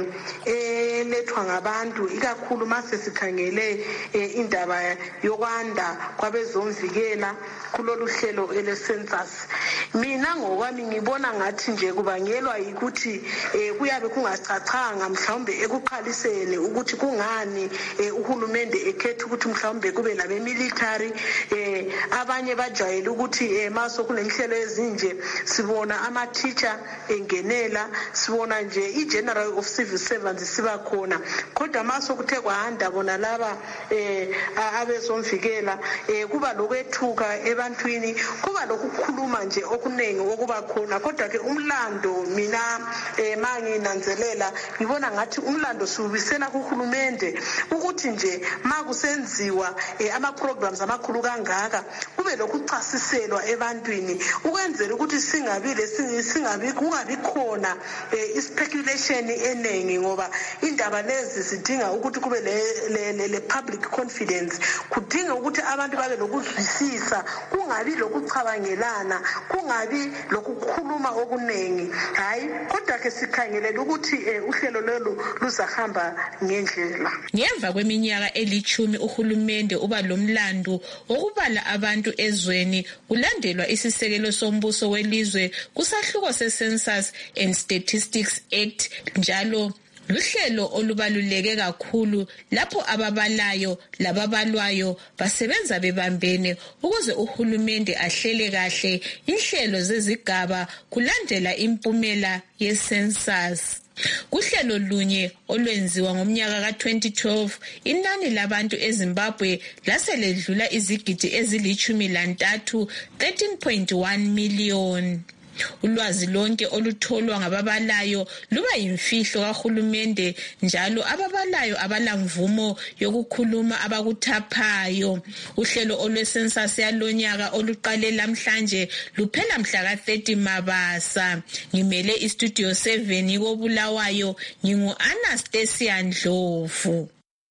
elethwa ngabantu ikakhulu mase sikhangele indaba yokwanda kwabezomvikela kulolu hlelo ele census. Mina ngokwami ngibona ngathi nje kubangelwa ukuthi eh kuyabe kungacacanga mhlawumbe ekuqaliseni ukuthi kungani uhulumende ekhetha ukuthi mhlawumbe kube labe military eh abanye bajayele ukuthi eh maso kunemhlelo ezinje sibona ama teacher engenela sibona nje i-general of civil servants siba khona kodwa maso kuthe kwahanda bona laba eh abezomvikela eh kuba lokwethuka ebantwini kuba lokukhuluma nje okunengi okuba khona kodwa ke umlando mina eh manginanzelela ngibona ngathi umlando siubisela kuhulumende ukuthi nje makusenziwa ama programs amakhulu kangaka kube lokuchasiselwa ebantwini ukwenzela ukuthi singabile singabi kungabi khona ispeculation enengi ngoba indaba lezi sidinga ukuthi kube le le public confidence kudinga ukuthi abantu babe lokuzwisisa kungabi lokuchabangelana kungabi lokukhuluma okunengi hayi kodwa ke sikhangelela ukuthi uhlelo lelo luzahamba ngendlela. Ngemva kweminyaka elichumi uhulumende uba lomlando okubala abantu ezweni kulandelwa isisekelo sombuso welizwe kusahluko se-Census and Statistics Act njalo luhlelo olubaluleke kakhulu lapho ababalayo lababalwayo basebenza bebambene ukuze uhulumende ahlele kahle inhlelo zezigaba kulandela impumela ye-census. Kuhlelo lunye olwenziwa ngomnyaka ka twenty twelve inani labantu eZimbabwe lase ledlula izigidi ezilichumi lantathu thirteen point one million. Ulwazi lonke olutholwa ngababalayo luba yimfihlo kahulumende njalo ababalayo abalamvumo yokukhuluma abakuthaphayo. Uhlelo olwe-census yalonyaka oluqale namhlanje luphela mhla ka thirty Mabasa. Ngimele istudio seven koBulawayo ngingu Anastasia Ndlovu.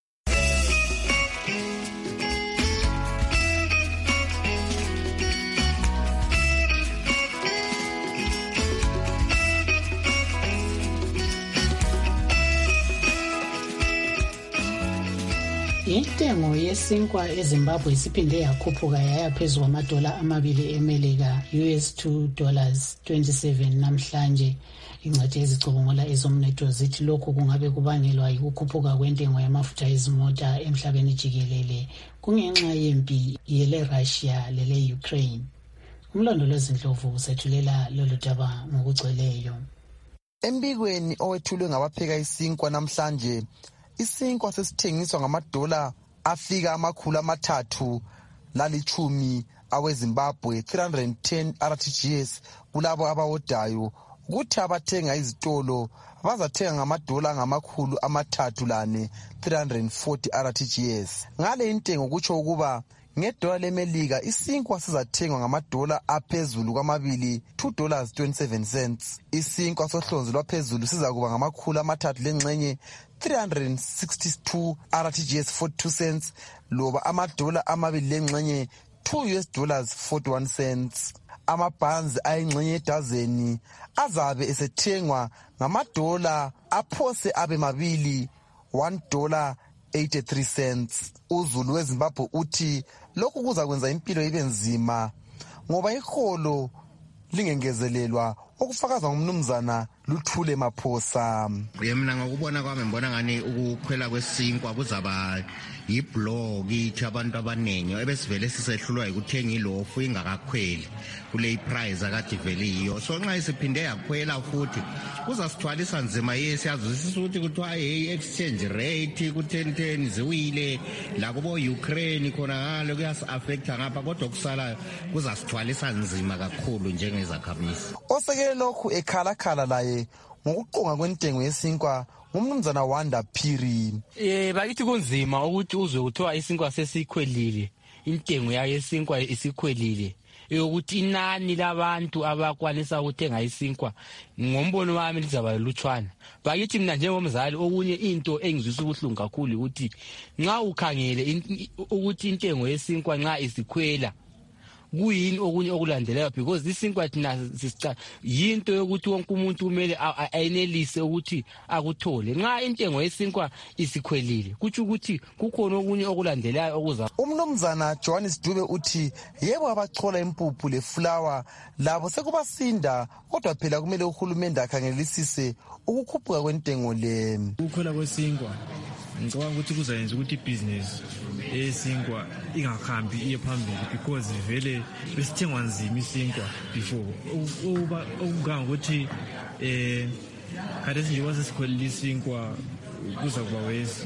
Intengo yesinkwa eZimbabwe isiphinde yakhuphuka yaya phezulu kwamadola amabili eMelika U S two dollars twenty-seven namhlanje. Ingcitshi ezicubungula ezomnotho zithi lokhu kungabe kubangelwa yikukhuphuka kwentengo yamafutha ezimota emhlabeni jikelele kungenxa yempi yele Russia lele Ukraine. Umlondolozi Ndlovu usethulela lolu daba ngokugcweleyo. Embikweni owethulwe ngabapheka isinkwa namhlanje isinkwa sesithengiswa ngamadola afika amakhulu amathathu lalichumi aweZimbabwe three hundred ten R T G S kulabo abawodayo ukuthi abathenga izitolo bazathenga ngamadola ngamakhulu amathathu lane three hundred forty R T G S. Ngale intengo kutsho ukuba ngedola leMelika isinkwa sizathengwa ngamadola aphezulu kwamabili two dollars twenty-seven cents. Isinkwa sohlonzi lwaphezulu sizakuba ngamakhulu amathathu lengxenye three hundred sixty-two R T G S forty-two cents loba amadola amabili lengxenye two U S dollars forty-one cents. Amabhanzi ayingxenye edazeni azabe esethengwa ngamadola aphose abe mabili one dollar eighty-three cents. Uzulu weZimbabwe uthi lokhu kuza kwenza impilo ibe nzima ngoba iholo lingengezelelwa okufakaza ngumnumzana Luthule Maphosa. Mina ngokubona kwami ngibona ngani ukukhwela kwesinkwa kuzaba yiblow kithi abantu abanengi ebesivele sisehlulwa ukuthenga ilofu ingakakhweli kule price akade vele iyo. So nxa isiphinde yakhwela futhi kuzasithwalisa nzima yesiyazwisisa ukuthi kuthiwa hey exchange rate ku ten ten ziwile la kubo Ukraine khona ngalo kuyas affecta ngapha kodwa kusala kuzasithwalisa nzima kakhulu njengezakhamisi. Osekele lokhu ekhala khala laye ngokuqonga kwentengo yesinkwa ngumnumzana Wanda Phiri. Eh bakithi kunzima ukuthi uzwe kuthiwa isinkwa sesikhwelile, intengo yayo yesinkwa isikhwelile. Ukuthi inani labantu abakwanisa ukuthenga isinkwa ngombono wami lizaba luthwana. Bakithi mina njengomzali okunye into engizwisa ubuhlungu kakhulu ukuthi nxa ukhangele ukuthi intengo yesinkwa nxa isikhwela kuyini okunye okulandelayo because isinkwa thina sisica yinto yokuthi wonke umuntu kumele ayenelise ukuthi akuthole. Nxa intengo yesinkwa isikhwelile kuthi ukuthi kukhona okunye okulandelayo okuza. Umnumzana Johannes Dube uthi yebo abachola impuphu leflower labo sekubasinda kodwa phela kumele uhulumende akhangelisise ukukhuphuka kwentengo le. Ukukhola kwesinkwa ngicabanga ukuthi kuzayenza ukuthi ibusiness esinkwa ingakhambi iye phambili because vele besithengwa nzima isinkwa before uba ukuganga ukuthi eh kade nje wasesikhwelile isinkwa kuza kuba wesi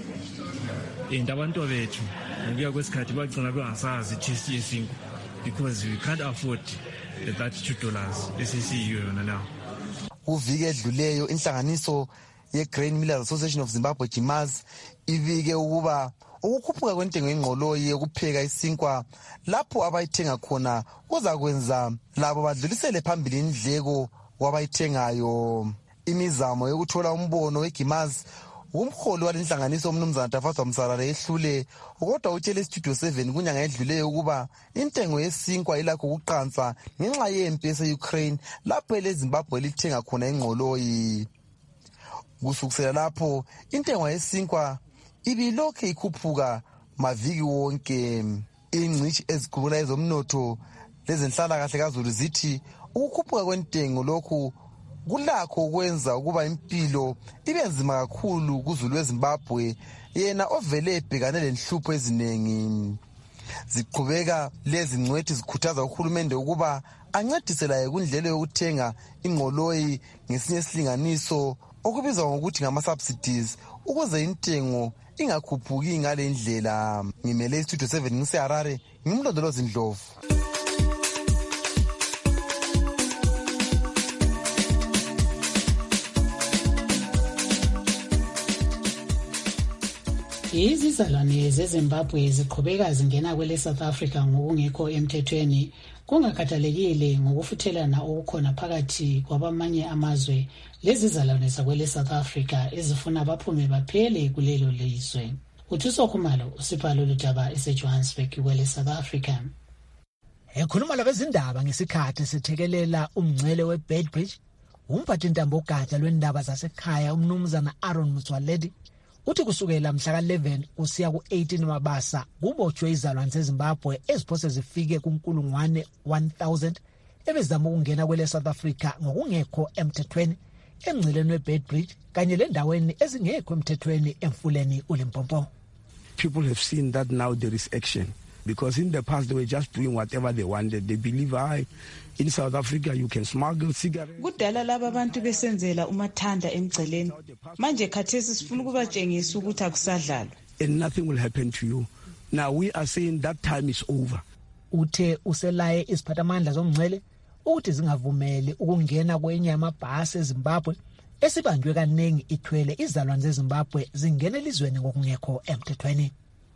and abantu bethu ngokuya kwesikhathi bagcina bengasazi taste yesinkwa because we can't afford that two dollars esisiyo yona now. Uvike edluleyo inhlanganiso ye-Grain Millers Association of Zimbabwe Gimaz ibike ukuba ukukhuphuka kwentengo engqoloyi yokupheka isinkwa lapho abayithenga khona kuzakwenza labo badlulisele phambili indleko wabayithengayo. Imizamo yokuthola umbono weGimaz umholi walenhlanganiso umnumzana Tafazwa Msalala ehlule kodwa utshele Studio seven kunyanga edluleyo ukuba intengo yesinkwa ilakho ukuqansa ngenxa yempi ese-Ukraine lapho eleZimbabwe lithenga khona ingqoloyi. Kusukisela lapho intengo yesinkwa ibilokhe ikhuphuka maviki wonke. Ingcishi ezikhubula ezomnotho lezenhlala kahle kaZulu zithi ukukhuphuka kwentengo lokhu kulakho ukwenza ukuba impilo ibe nzima kakhulu kuZulu weZimbabwe yena ovele ebhekane lenhlupho eziningi. Ziqhubeka lezi ngcwethi zikhuthaza uhulumende ukuba ancedise laye kundlela yokuthenga ingqoloyi ngesinye isilinganiso okubizwa ngokuthi ngama-subsidies ukuze intengo ingakhuphuki ngale ndlela. Ngimele iStudio seven ngiseHarare ngimlondolozi Ndlovu. Izizalwane zeZimbabwe ziqhubeka zingena kwele South Africa ngokungekho emthethweni kungakhathalekile ngokufuthelana okukhona phakathi kwabamanye amazwe lezizalwane zakwele South Africa ezifuna baphume baphele kulelo lizwe. Uthuso Khumalo usipha lolu daba eseJohannesburg kwele South Africa. Ekhuluma labezindaba ngesikhathi sithekelela umngcele weBedbridge, umphathintambo ogada lwendaba zasekhaya umnumzana Aaron Motsoaledi uthi kusukela mhla ka eleven kusiya ku eighteen mabasa kubotshwe izalwane zeZimbabwe eziphose zifike kunkulungwane one thousand ebezama ukungena kwele South Africa ngokungekho emthethweni emngceleni weBedbridge kanye lendaweni ezingekho emthethweni emfuleni uLimpopo. People have seen that now there is action. Because in the past they were just doing whatever they wanted. They believe I in South Africa you can smuggle cigarettes. Kudala laba abantu besenzela umathanda emgceleni. Manje khathesi sifuna ukubatshengisa ukuthi akusadlalwa. And nothing will happen to you. Now we are saying that time is over. Uthe uselaye isiphathamandla zomngcele ukuthi zingavumeli ukungena kwenye amabhasi eZimbabwe esibanjwe kaningi ithwele izalwane zeZimbabwe zingena elizweni ngokungekho emthethweni.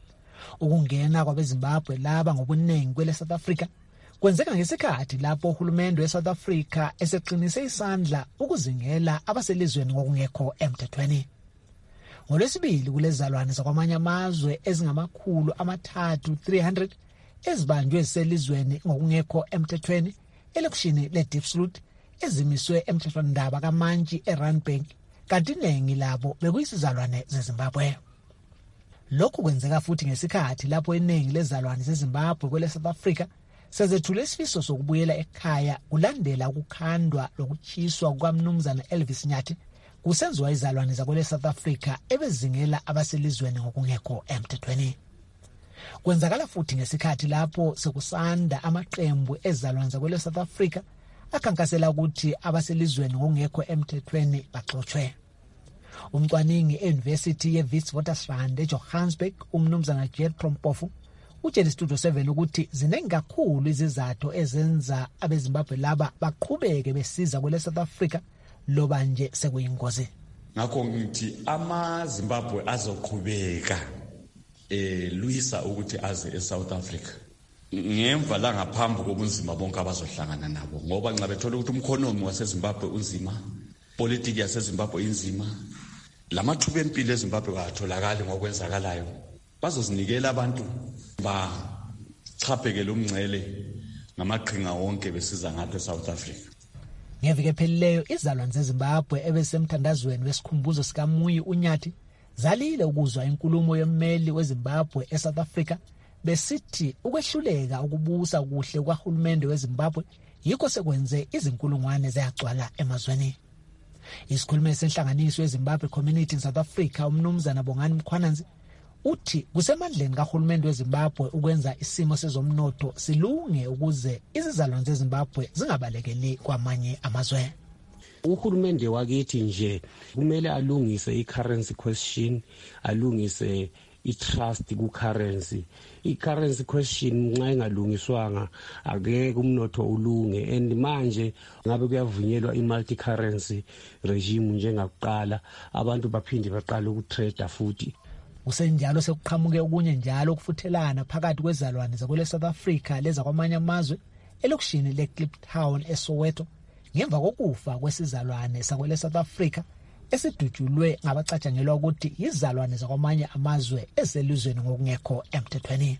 Ukungena kwabeZimbabwe laba ngobuningi kwele South Africa kwenzeka ngesikhathi lapho uhulumende weSouth Africa eseqinise isandla ukuzingela abaselizweni ngokungekho emthethweni. NgoLwesibili kulezalwane zakwamanye amazwe ezingamakhulu amathathu three hundred ezibanjwe selizweni ngokungekho emthethweni elekishini leDiepsloot ezimiswe emthethwandaba kaMantshi eRandbank kanti iningi labo bekuyisizalwane zeZimbabwe. Lokhu kwenzeka futhi ngesikhathi lapho iningi lezalwane zeZimbabwe kwele South Africa sezethule isifiso sokubuyela ekhaya kulandela ukukhandwa lokuchiswa kukaMnumzana Elvis Nyathi kusenziwa izalwane zakwele South Africa ebezingela abaselizweni ngokungekho emthethweni. Kwenzakala futhi ngesikhathi lapho sekusanda amaqembu ezalwane zakwele South Africa akhankasela ukuthi abaselizweni ngokungekho emthethweni baxoxwe. Umcwaningi e-University ye-Witwatersrand eJohannesburg uMnumzana Jet Prompofu utshela iStudio seven ukuthi ziningi kakhulu izizathu ezenza abeZimbabwe laba baqhubeke besiza kwele South Africa loba nje sekuyingozi. Ngakho ngithi amaZimbabwe azoqhubeka eh luyisa ukuthi aze eSouth Africa ngemva la ngaphambi kobunzima bonke abazohlangana nabo, ngoba nxa bethola ukuthi umkhonomi waseZimbabwe unzima, politiki yaseZimbabwe inzima, lamathuba empilo eZimbabwe katholakali ngokwenzakalayo, bazozinikela abantu ba chaphekele umngcele ngamaqhinga wonke besiza ngapha eSouth Africa. Ngevike phelileyo izalwane zeZimbabwe ebesemthandazweni wesikhumbuzo sikaMuyi uNyathi zalile ukuzwa inkulumo yommeli weZimbabwe eSouth Africa besithi ukwehluleka ukubusa kuhle kwahulumende weZimbabwe yikho sekwenze izinkulungwane zayagcwala emazweni. Isikhulumi senhlanganiso yeZimbabwe Community in South Africa uMnumzana Bongani Mkhwananzi uthi kusemandleni kahulumende weZimbabwe ukwenza isimo sezomnotho silunge ukuze izizalwane zeZimbabwe zingabalekeli kwamanye amazwe. Uhulumende wakithi nje kumele alungise i-currency question, alungise i-trust ku-currency. I-currency question nxa ingalungiswanga akeke umnotho ulunge, and manje ngabe kuyavunyelwa i-multi-currency regime njengakuqala, abantu baphinde baqala ukutrade futhi. Kusenjalo sekuqhamuke okunye njalo ukufuthelana phakathi kwezalwane zakwele South Africa leza kwamanye amazwe elokishini leKliptown eSoweto ngemva kokufa kwesizalwane sakwele South Africa esidutshulwe ngabacatshangelwa ukuthi izalwane zakwamanye amazwe eselizweni ngokungekho emthethweni.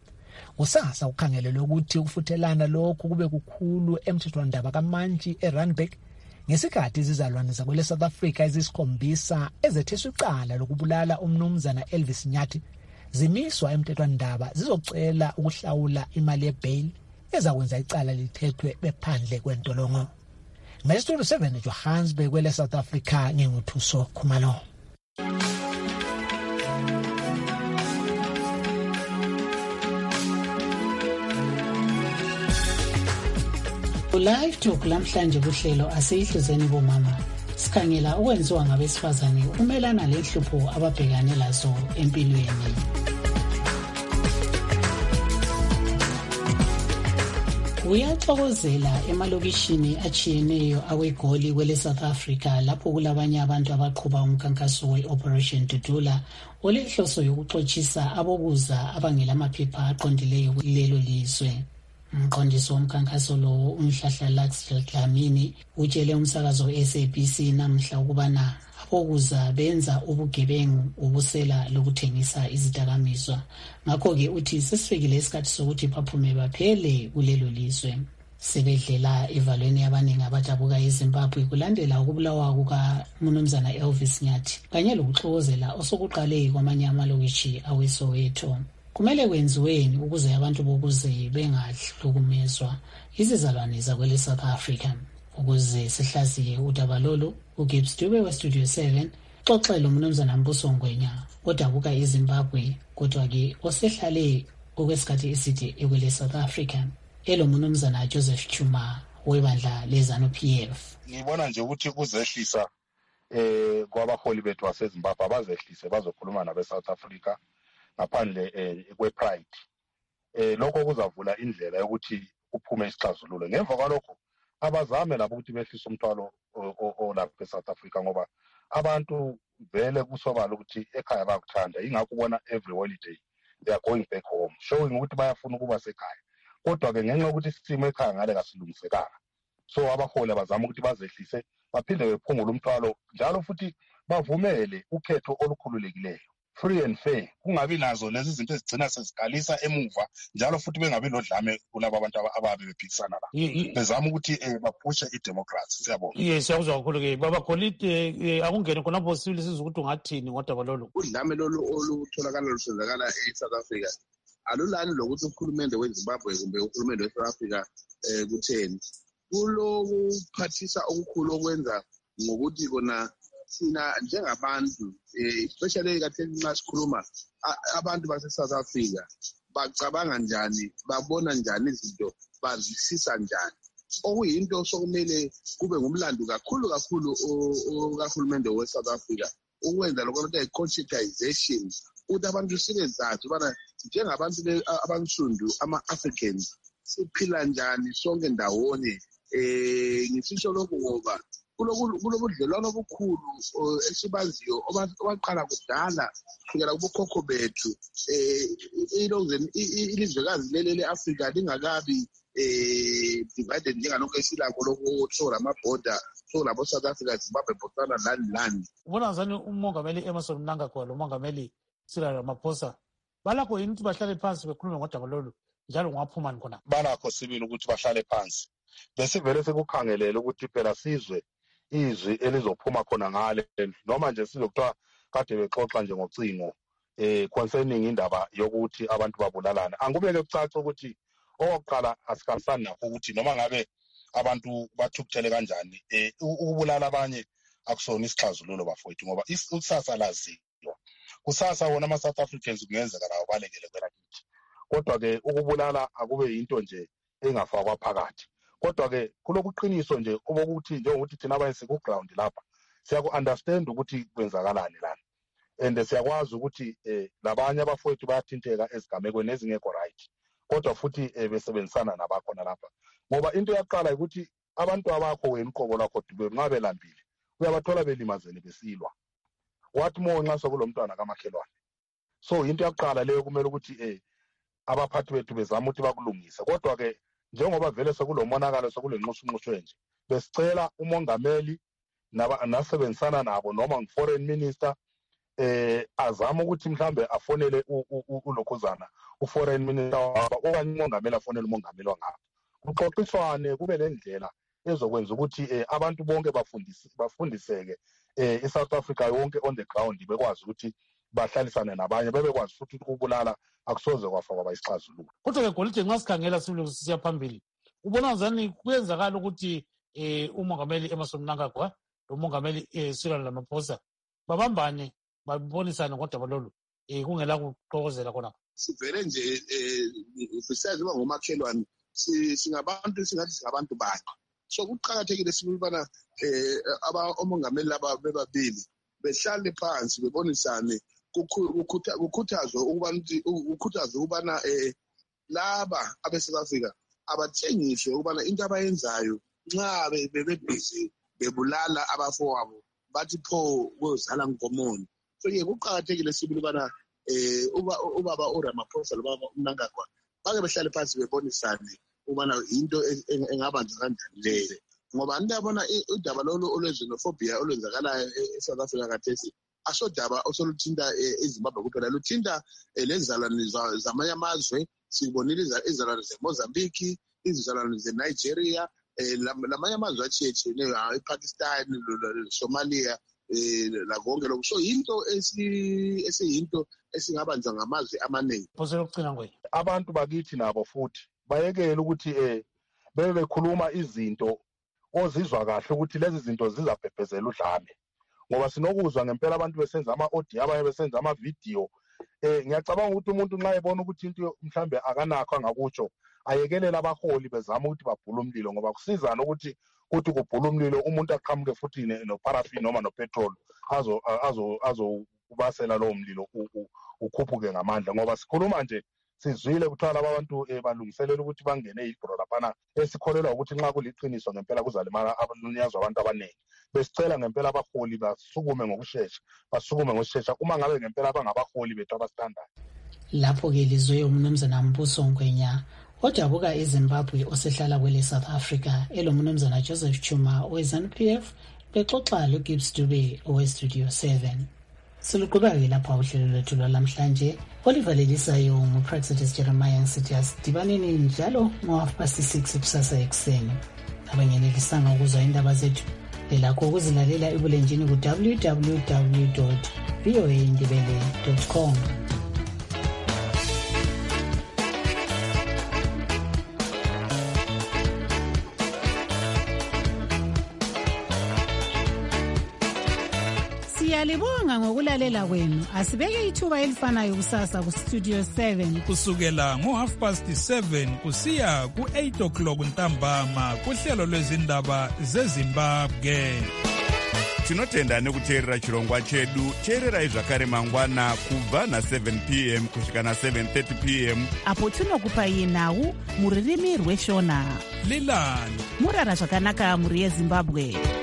Kusasa ukhangelelwe ukuthi ukufuthelana lokhu kube kukhulu emthethwandaba kaMantshi eRandburg ngesikhathi izizalwane zakwele South Africa ezisikhombisa ezetheswa icala lokubulala uMnumzana Elvis Nyathi zimiswa emthethwandaba zizocela ukuhlawula imali yebail ezakwenza icala lithethwe bephandle kwentolongo. Ngestudio seven eJohannesburg kwele South Africa nginguthuso Khumalo. Live talk lamhlanje kuhlelo asiyihluzeni bomama. Sikhangela okwenziwa ngabesifazane ukumelana lehlupho ababhekane lazo empilweni. Uyaxokozela emalokishini achiyeneyo awegoli kwele South Africa lapho kulabanye abantu abaqhuba umkhankaso we-Operation Dudula olehloso yokuxoxisa abokuza abangelamaphepha aqondileyo kulelo lizwe. Mqondisi womkhankaso lo uNhlahla Luxville Dlamini utshele umsakazo we-S A B C namhla ukubana abokuza benza ubugebengu ubusela lokuthengisa izidakamizwa. Ngakho-ke uthi sesifikile isikhathi sokuthi baphume baphele kulelo lizwe. Sebedlela evalweni abaningi abadabuka eZimbabwe kulandela ukubulawa kukaMnumzana Elvis Nyathi kanye lokuxokozela osokuqale kwamanye amalokishi aweSoweto. Kumele kwenziweni ukuze abantu bokuze bengahlukumezwa izizalwane zakwele South Africa. Ukuze sihlaziye udaba lolu, uGibbs Dube weStudio seven xoxela uMnumzana Mbuso Ngwenya odabuka eZimbabwe kodwa-ke osehlale okwesikhathi eside ekwele South Africa. Elo Mnumzana Joseph Chuma webandla leZANU-P F. Ngibona nje ukuthi kuzehlisa eh kwabaholi bethu baseZimbabwe abazehlise bazokhuluma nabe-South Africa ngaphandle eh kwe-pride. Eh lokho kuzavula indlela yokuthi kuphume isixazululo. Ngemva kwalokho abazame labo ukuthi behlise umthwalo olapha eSouth Africa ngoba abantu vele kusobala ukuthi ekhaya bakuthanda, ingakho ubona every holiday they are going back home showing ukuthi bayafuna ukuba sekhaya. Kodwa ke ngenxa ukuthi isimo ekhaya ngale kasilungisekanga, so abaholi abazama ukuthi bazehlise baphinde bephungule umthwalo njalo futhi bavumele ukhetho olukhululekileyo, free and fair, kungabi nazo lezi zinto ezigcina sezikalisa emuva njalo futhi bengabi lodlame kulabo abantu ababe bephikisana la. Bezama ukuthi baphushe idemocracy. Siyabonga. Yes, siyakuzwa kakhulu ke baba Golide, akungene khonapho sibili sizwe ukuthi ungathini ngodaba lolu. Udlame lolu olutholakala lusenzakala eSouth Africa alulani lokuthi uhulumende weZimbabwe kumbe uhulumende weSouth Africa eh kutheni kulokuphathisa okukhulu okwenza ngokuthi kona sina njengabantu especially katheni nxa sikhuluma abantu base-South Africa bacabanga njani babona njani izinto bazisisa njani okuyinto sokumele kube ngumlando kakhulu kakhulu okahulumende we-South Africa ukwenza lokho kuthiwa i-conscientization ukuthi abantu sibezazi ubana njengabantu abansundu ama-Africans siphila njani sonke ndawonye um ngisisho lokhu ngoba kulobudlelwano obukhulu esibaziyo obaqala kudala kusukela kubokhokho bethu um ilizwekazi leli le-Afrika lingakabi um divided njengalokhu esilakho lokusola amabhoda sola abo-South Africa, Zimbabwe, Botswana, lani lani. Ubona ngani umongameli Emmerson Mnangagwa lomongameli Cyril Ramaphosa balakho yini ukuthi bahlale phansi bekhulume ngodaba lolu njalo ngaphuma khona? Balakho sibili ukuthi bahlale phansi besivele sekukhangelele ukuthi phela sizwe izwi elizophuma khona ngale noma nje sizokuthiwa kade bexoxa nje ngocingo eh concerning indaba yokuthi abantu babulalana. Angubeke kucaca ukuthi owokuqala asikhanisani nakho ukuthi noma ngabe abantu bathukuthele kanjani eh ukubulala abanye akusona isixazululo bafowethu ngoba ikusasa laziwa. Kusasa wona ama South Africans kungenzeka lawo balekele kwela kithi. Kodwa ke ukubulala akube into nje engafakwa phakathi. Kodwa ke kulokuqiniso nje obokuthi njengokuthi thina abayise ku ground lapha siyaku understand ukuthi kwenzakalani lana and siyakwazi ukuthi eh labanye abafowethu bayathinteka ezigamekweni ezingekho right kodwa futhi besebenzisana nabakhona lapha ngoba into yaqala ukuthi abantu abakho wena uqobo lakho dube ngabe lambile uyabathola belimazene besilwa wathi mo nxa sokulomntwana kamakhelwane. So into yaqala leyo kumele ukuthi eh abaphathi bethu bezama ukuthi bakulungise kodwa ke njengoba vele sekulomonakalo sekulenxushunxushu nje besicela umongameli nasebenzisana nabo noma ngi-foreign minister eh azama ukuthi mhlambe afonele ulokhuzana u-foreign minister waba okanye umongameli afonele umongameli wangapha kuxoxiswane kube lendlela ezokwenza ukuthi eh abantu bonke bafundise bafundiseke eh eSouth Africa yonke on the ground bekwazi ukuthi bahlalisane nabanye bebekwazi futhi ukubulala akusoze kwafakwa bayisixazululo. Kodwa ke Golide nxa sikhangela sibile sisiya phambili ubona ngani kuyenzakala ukuthi eh umongameli Emmerson Mnangagwa nomongameli eh Cyril Ramaphosa babambane babonisane ngodaba lolu eh kungela kuxokozela khona? Sivele nje eh besiyazi uba ngomakhelwane singabantu singathi singabantu bakhe. So kuqhakathekile sibona eh aba omongameli laba bebabili behlale phansi bebonisane kukhuthazwe ukuba ukhuthazwe ukubana eh laba abeSouth Africa abathengiswe ukubana into abayenzayo nxa bebebhizi bebulala abafowabo bathi pho kuzala ngomoni. So ke kuqhakathekile sibili ukubana eh ubaba uRamaphosa lobaba uMnangagwa bake behlale phansi bebonisane ukubana into engabanjwa kanjani leyo ngoba ndiyabona udaba lolu olwezinophobia olwenzakala eSouth Africa kathesi asodaba osoluthinta eZimbabwe kuphela luthinta lezizalwane zamanye amazwe. Sibonile izizalwane zeMozambique, izizalwane zeNigeria, lamanye amazwe atshiyetshiyeneyo ePakistan, Somalia lakonke lokho. So yinto esiyinto esingabanjwa ngamazwe amaningi. Abantu bakithi nabo futhi bayekele ukuthi eh bebe bekhuluma izinto ozizwa kahle ukuthi lezi zinto zizabhebhezela udlame ngoba sinokuzwa ngempela abantu besenza ama-audio abanye besenza ama-video eh ngiyacabanga ukuthi umuntu nxa ebona ukuthi into mhlambe akanakho angakutsho ayekelela abaholi bezama ukuthi babhula umlilo ngoba kusizana ukuthi ukuthi kubhula umlilo umuntu aqhamuke futhi no-paraffin noma no-petrol azo azo azobasela lowo mlilo ukhuphuke ngamandla ngoba sikhuluma nje sizwile kuthiwa laba bantu balungiselela ukuthi bangene igro laphana esikholelwa ukuthi nxa kuliqiniso ngempela kuzalimala abanunyazwa abantu abaningi. Besicela ngempela abaholi basukume ngokushesha basukume ngokushesha uma ngabe ngempela abangabaholi bethu abastandard. Lapho-ke lizwe umnumzana Mbuso Ngwenya odabuka eZimbabwe osehlala kwele South Africa elomnumzana Joseph Chuma we-Z N P F bexoxa loGibbs Dube owe-Studio seven. Siluqhubeka lapha uhlelo lwethu lwalamhlanje olivalelisayo nguPraxetis Jeremiah ngisithi asidibaneni njalo ngo-half past six kusasa ekuseni. Abangenelisanga ukuzwa indaba zethu lelakho ukuzilalela ebulenjini ku w w w dot v o a ndebele dot com. Siyalibonga ngokulalela kwenu. Asibeke ithuba elifanayo kusasa ku Studio seven kusukela ngo half past seven kusiya ku eight o'clock ntambama kuhlelo lwezindaba zeZimbabwe. Tinotenda nekuteerera chirongwa chedu. Teererai zvakare mangwana kubva na seven p m kusvika na seven thirty p m apo tinokupai nhau muririmi rweshona. Lilani murara zvakanaka muri yeZimbabwe.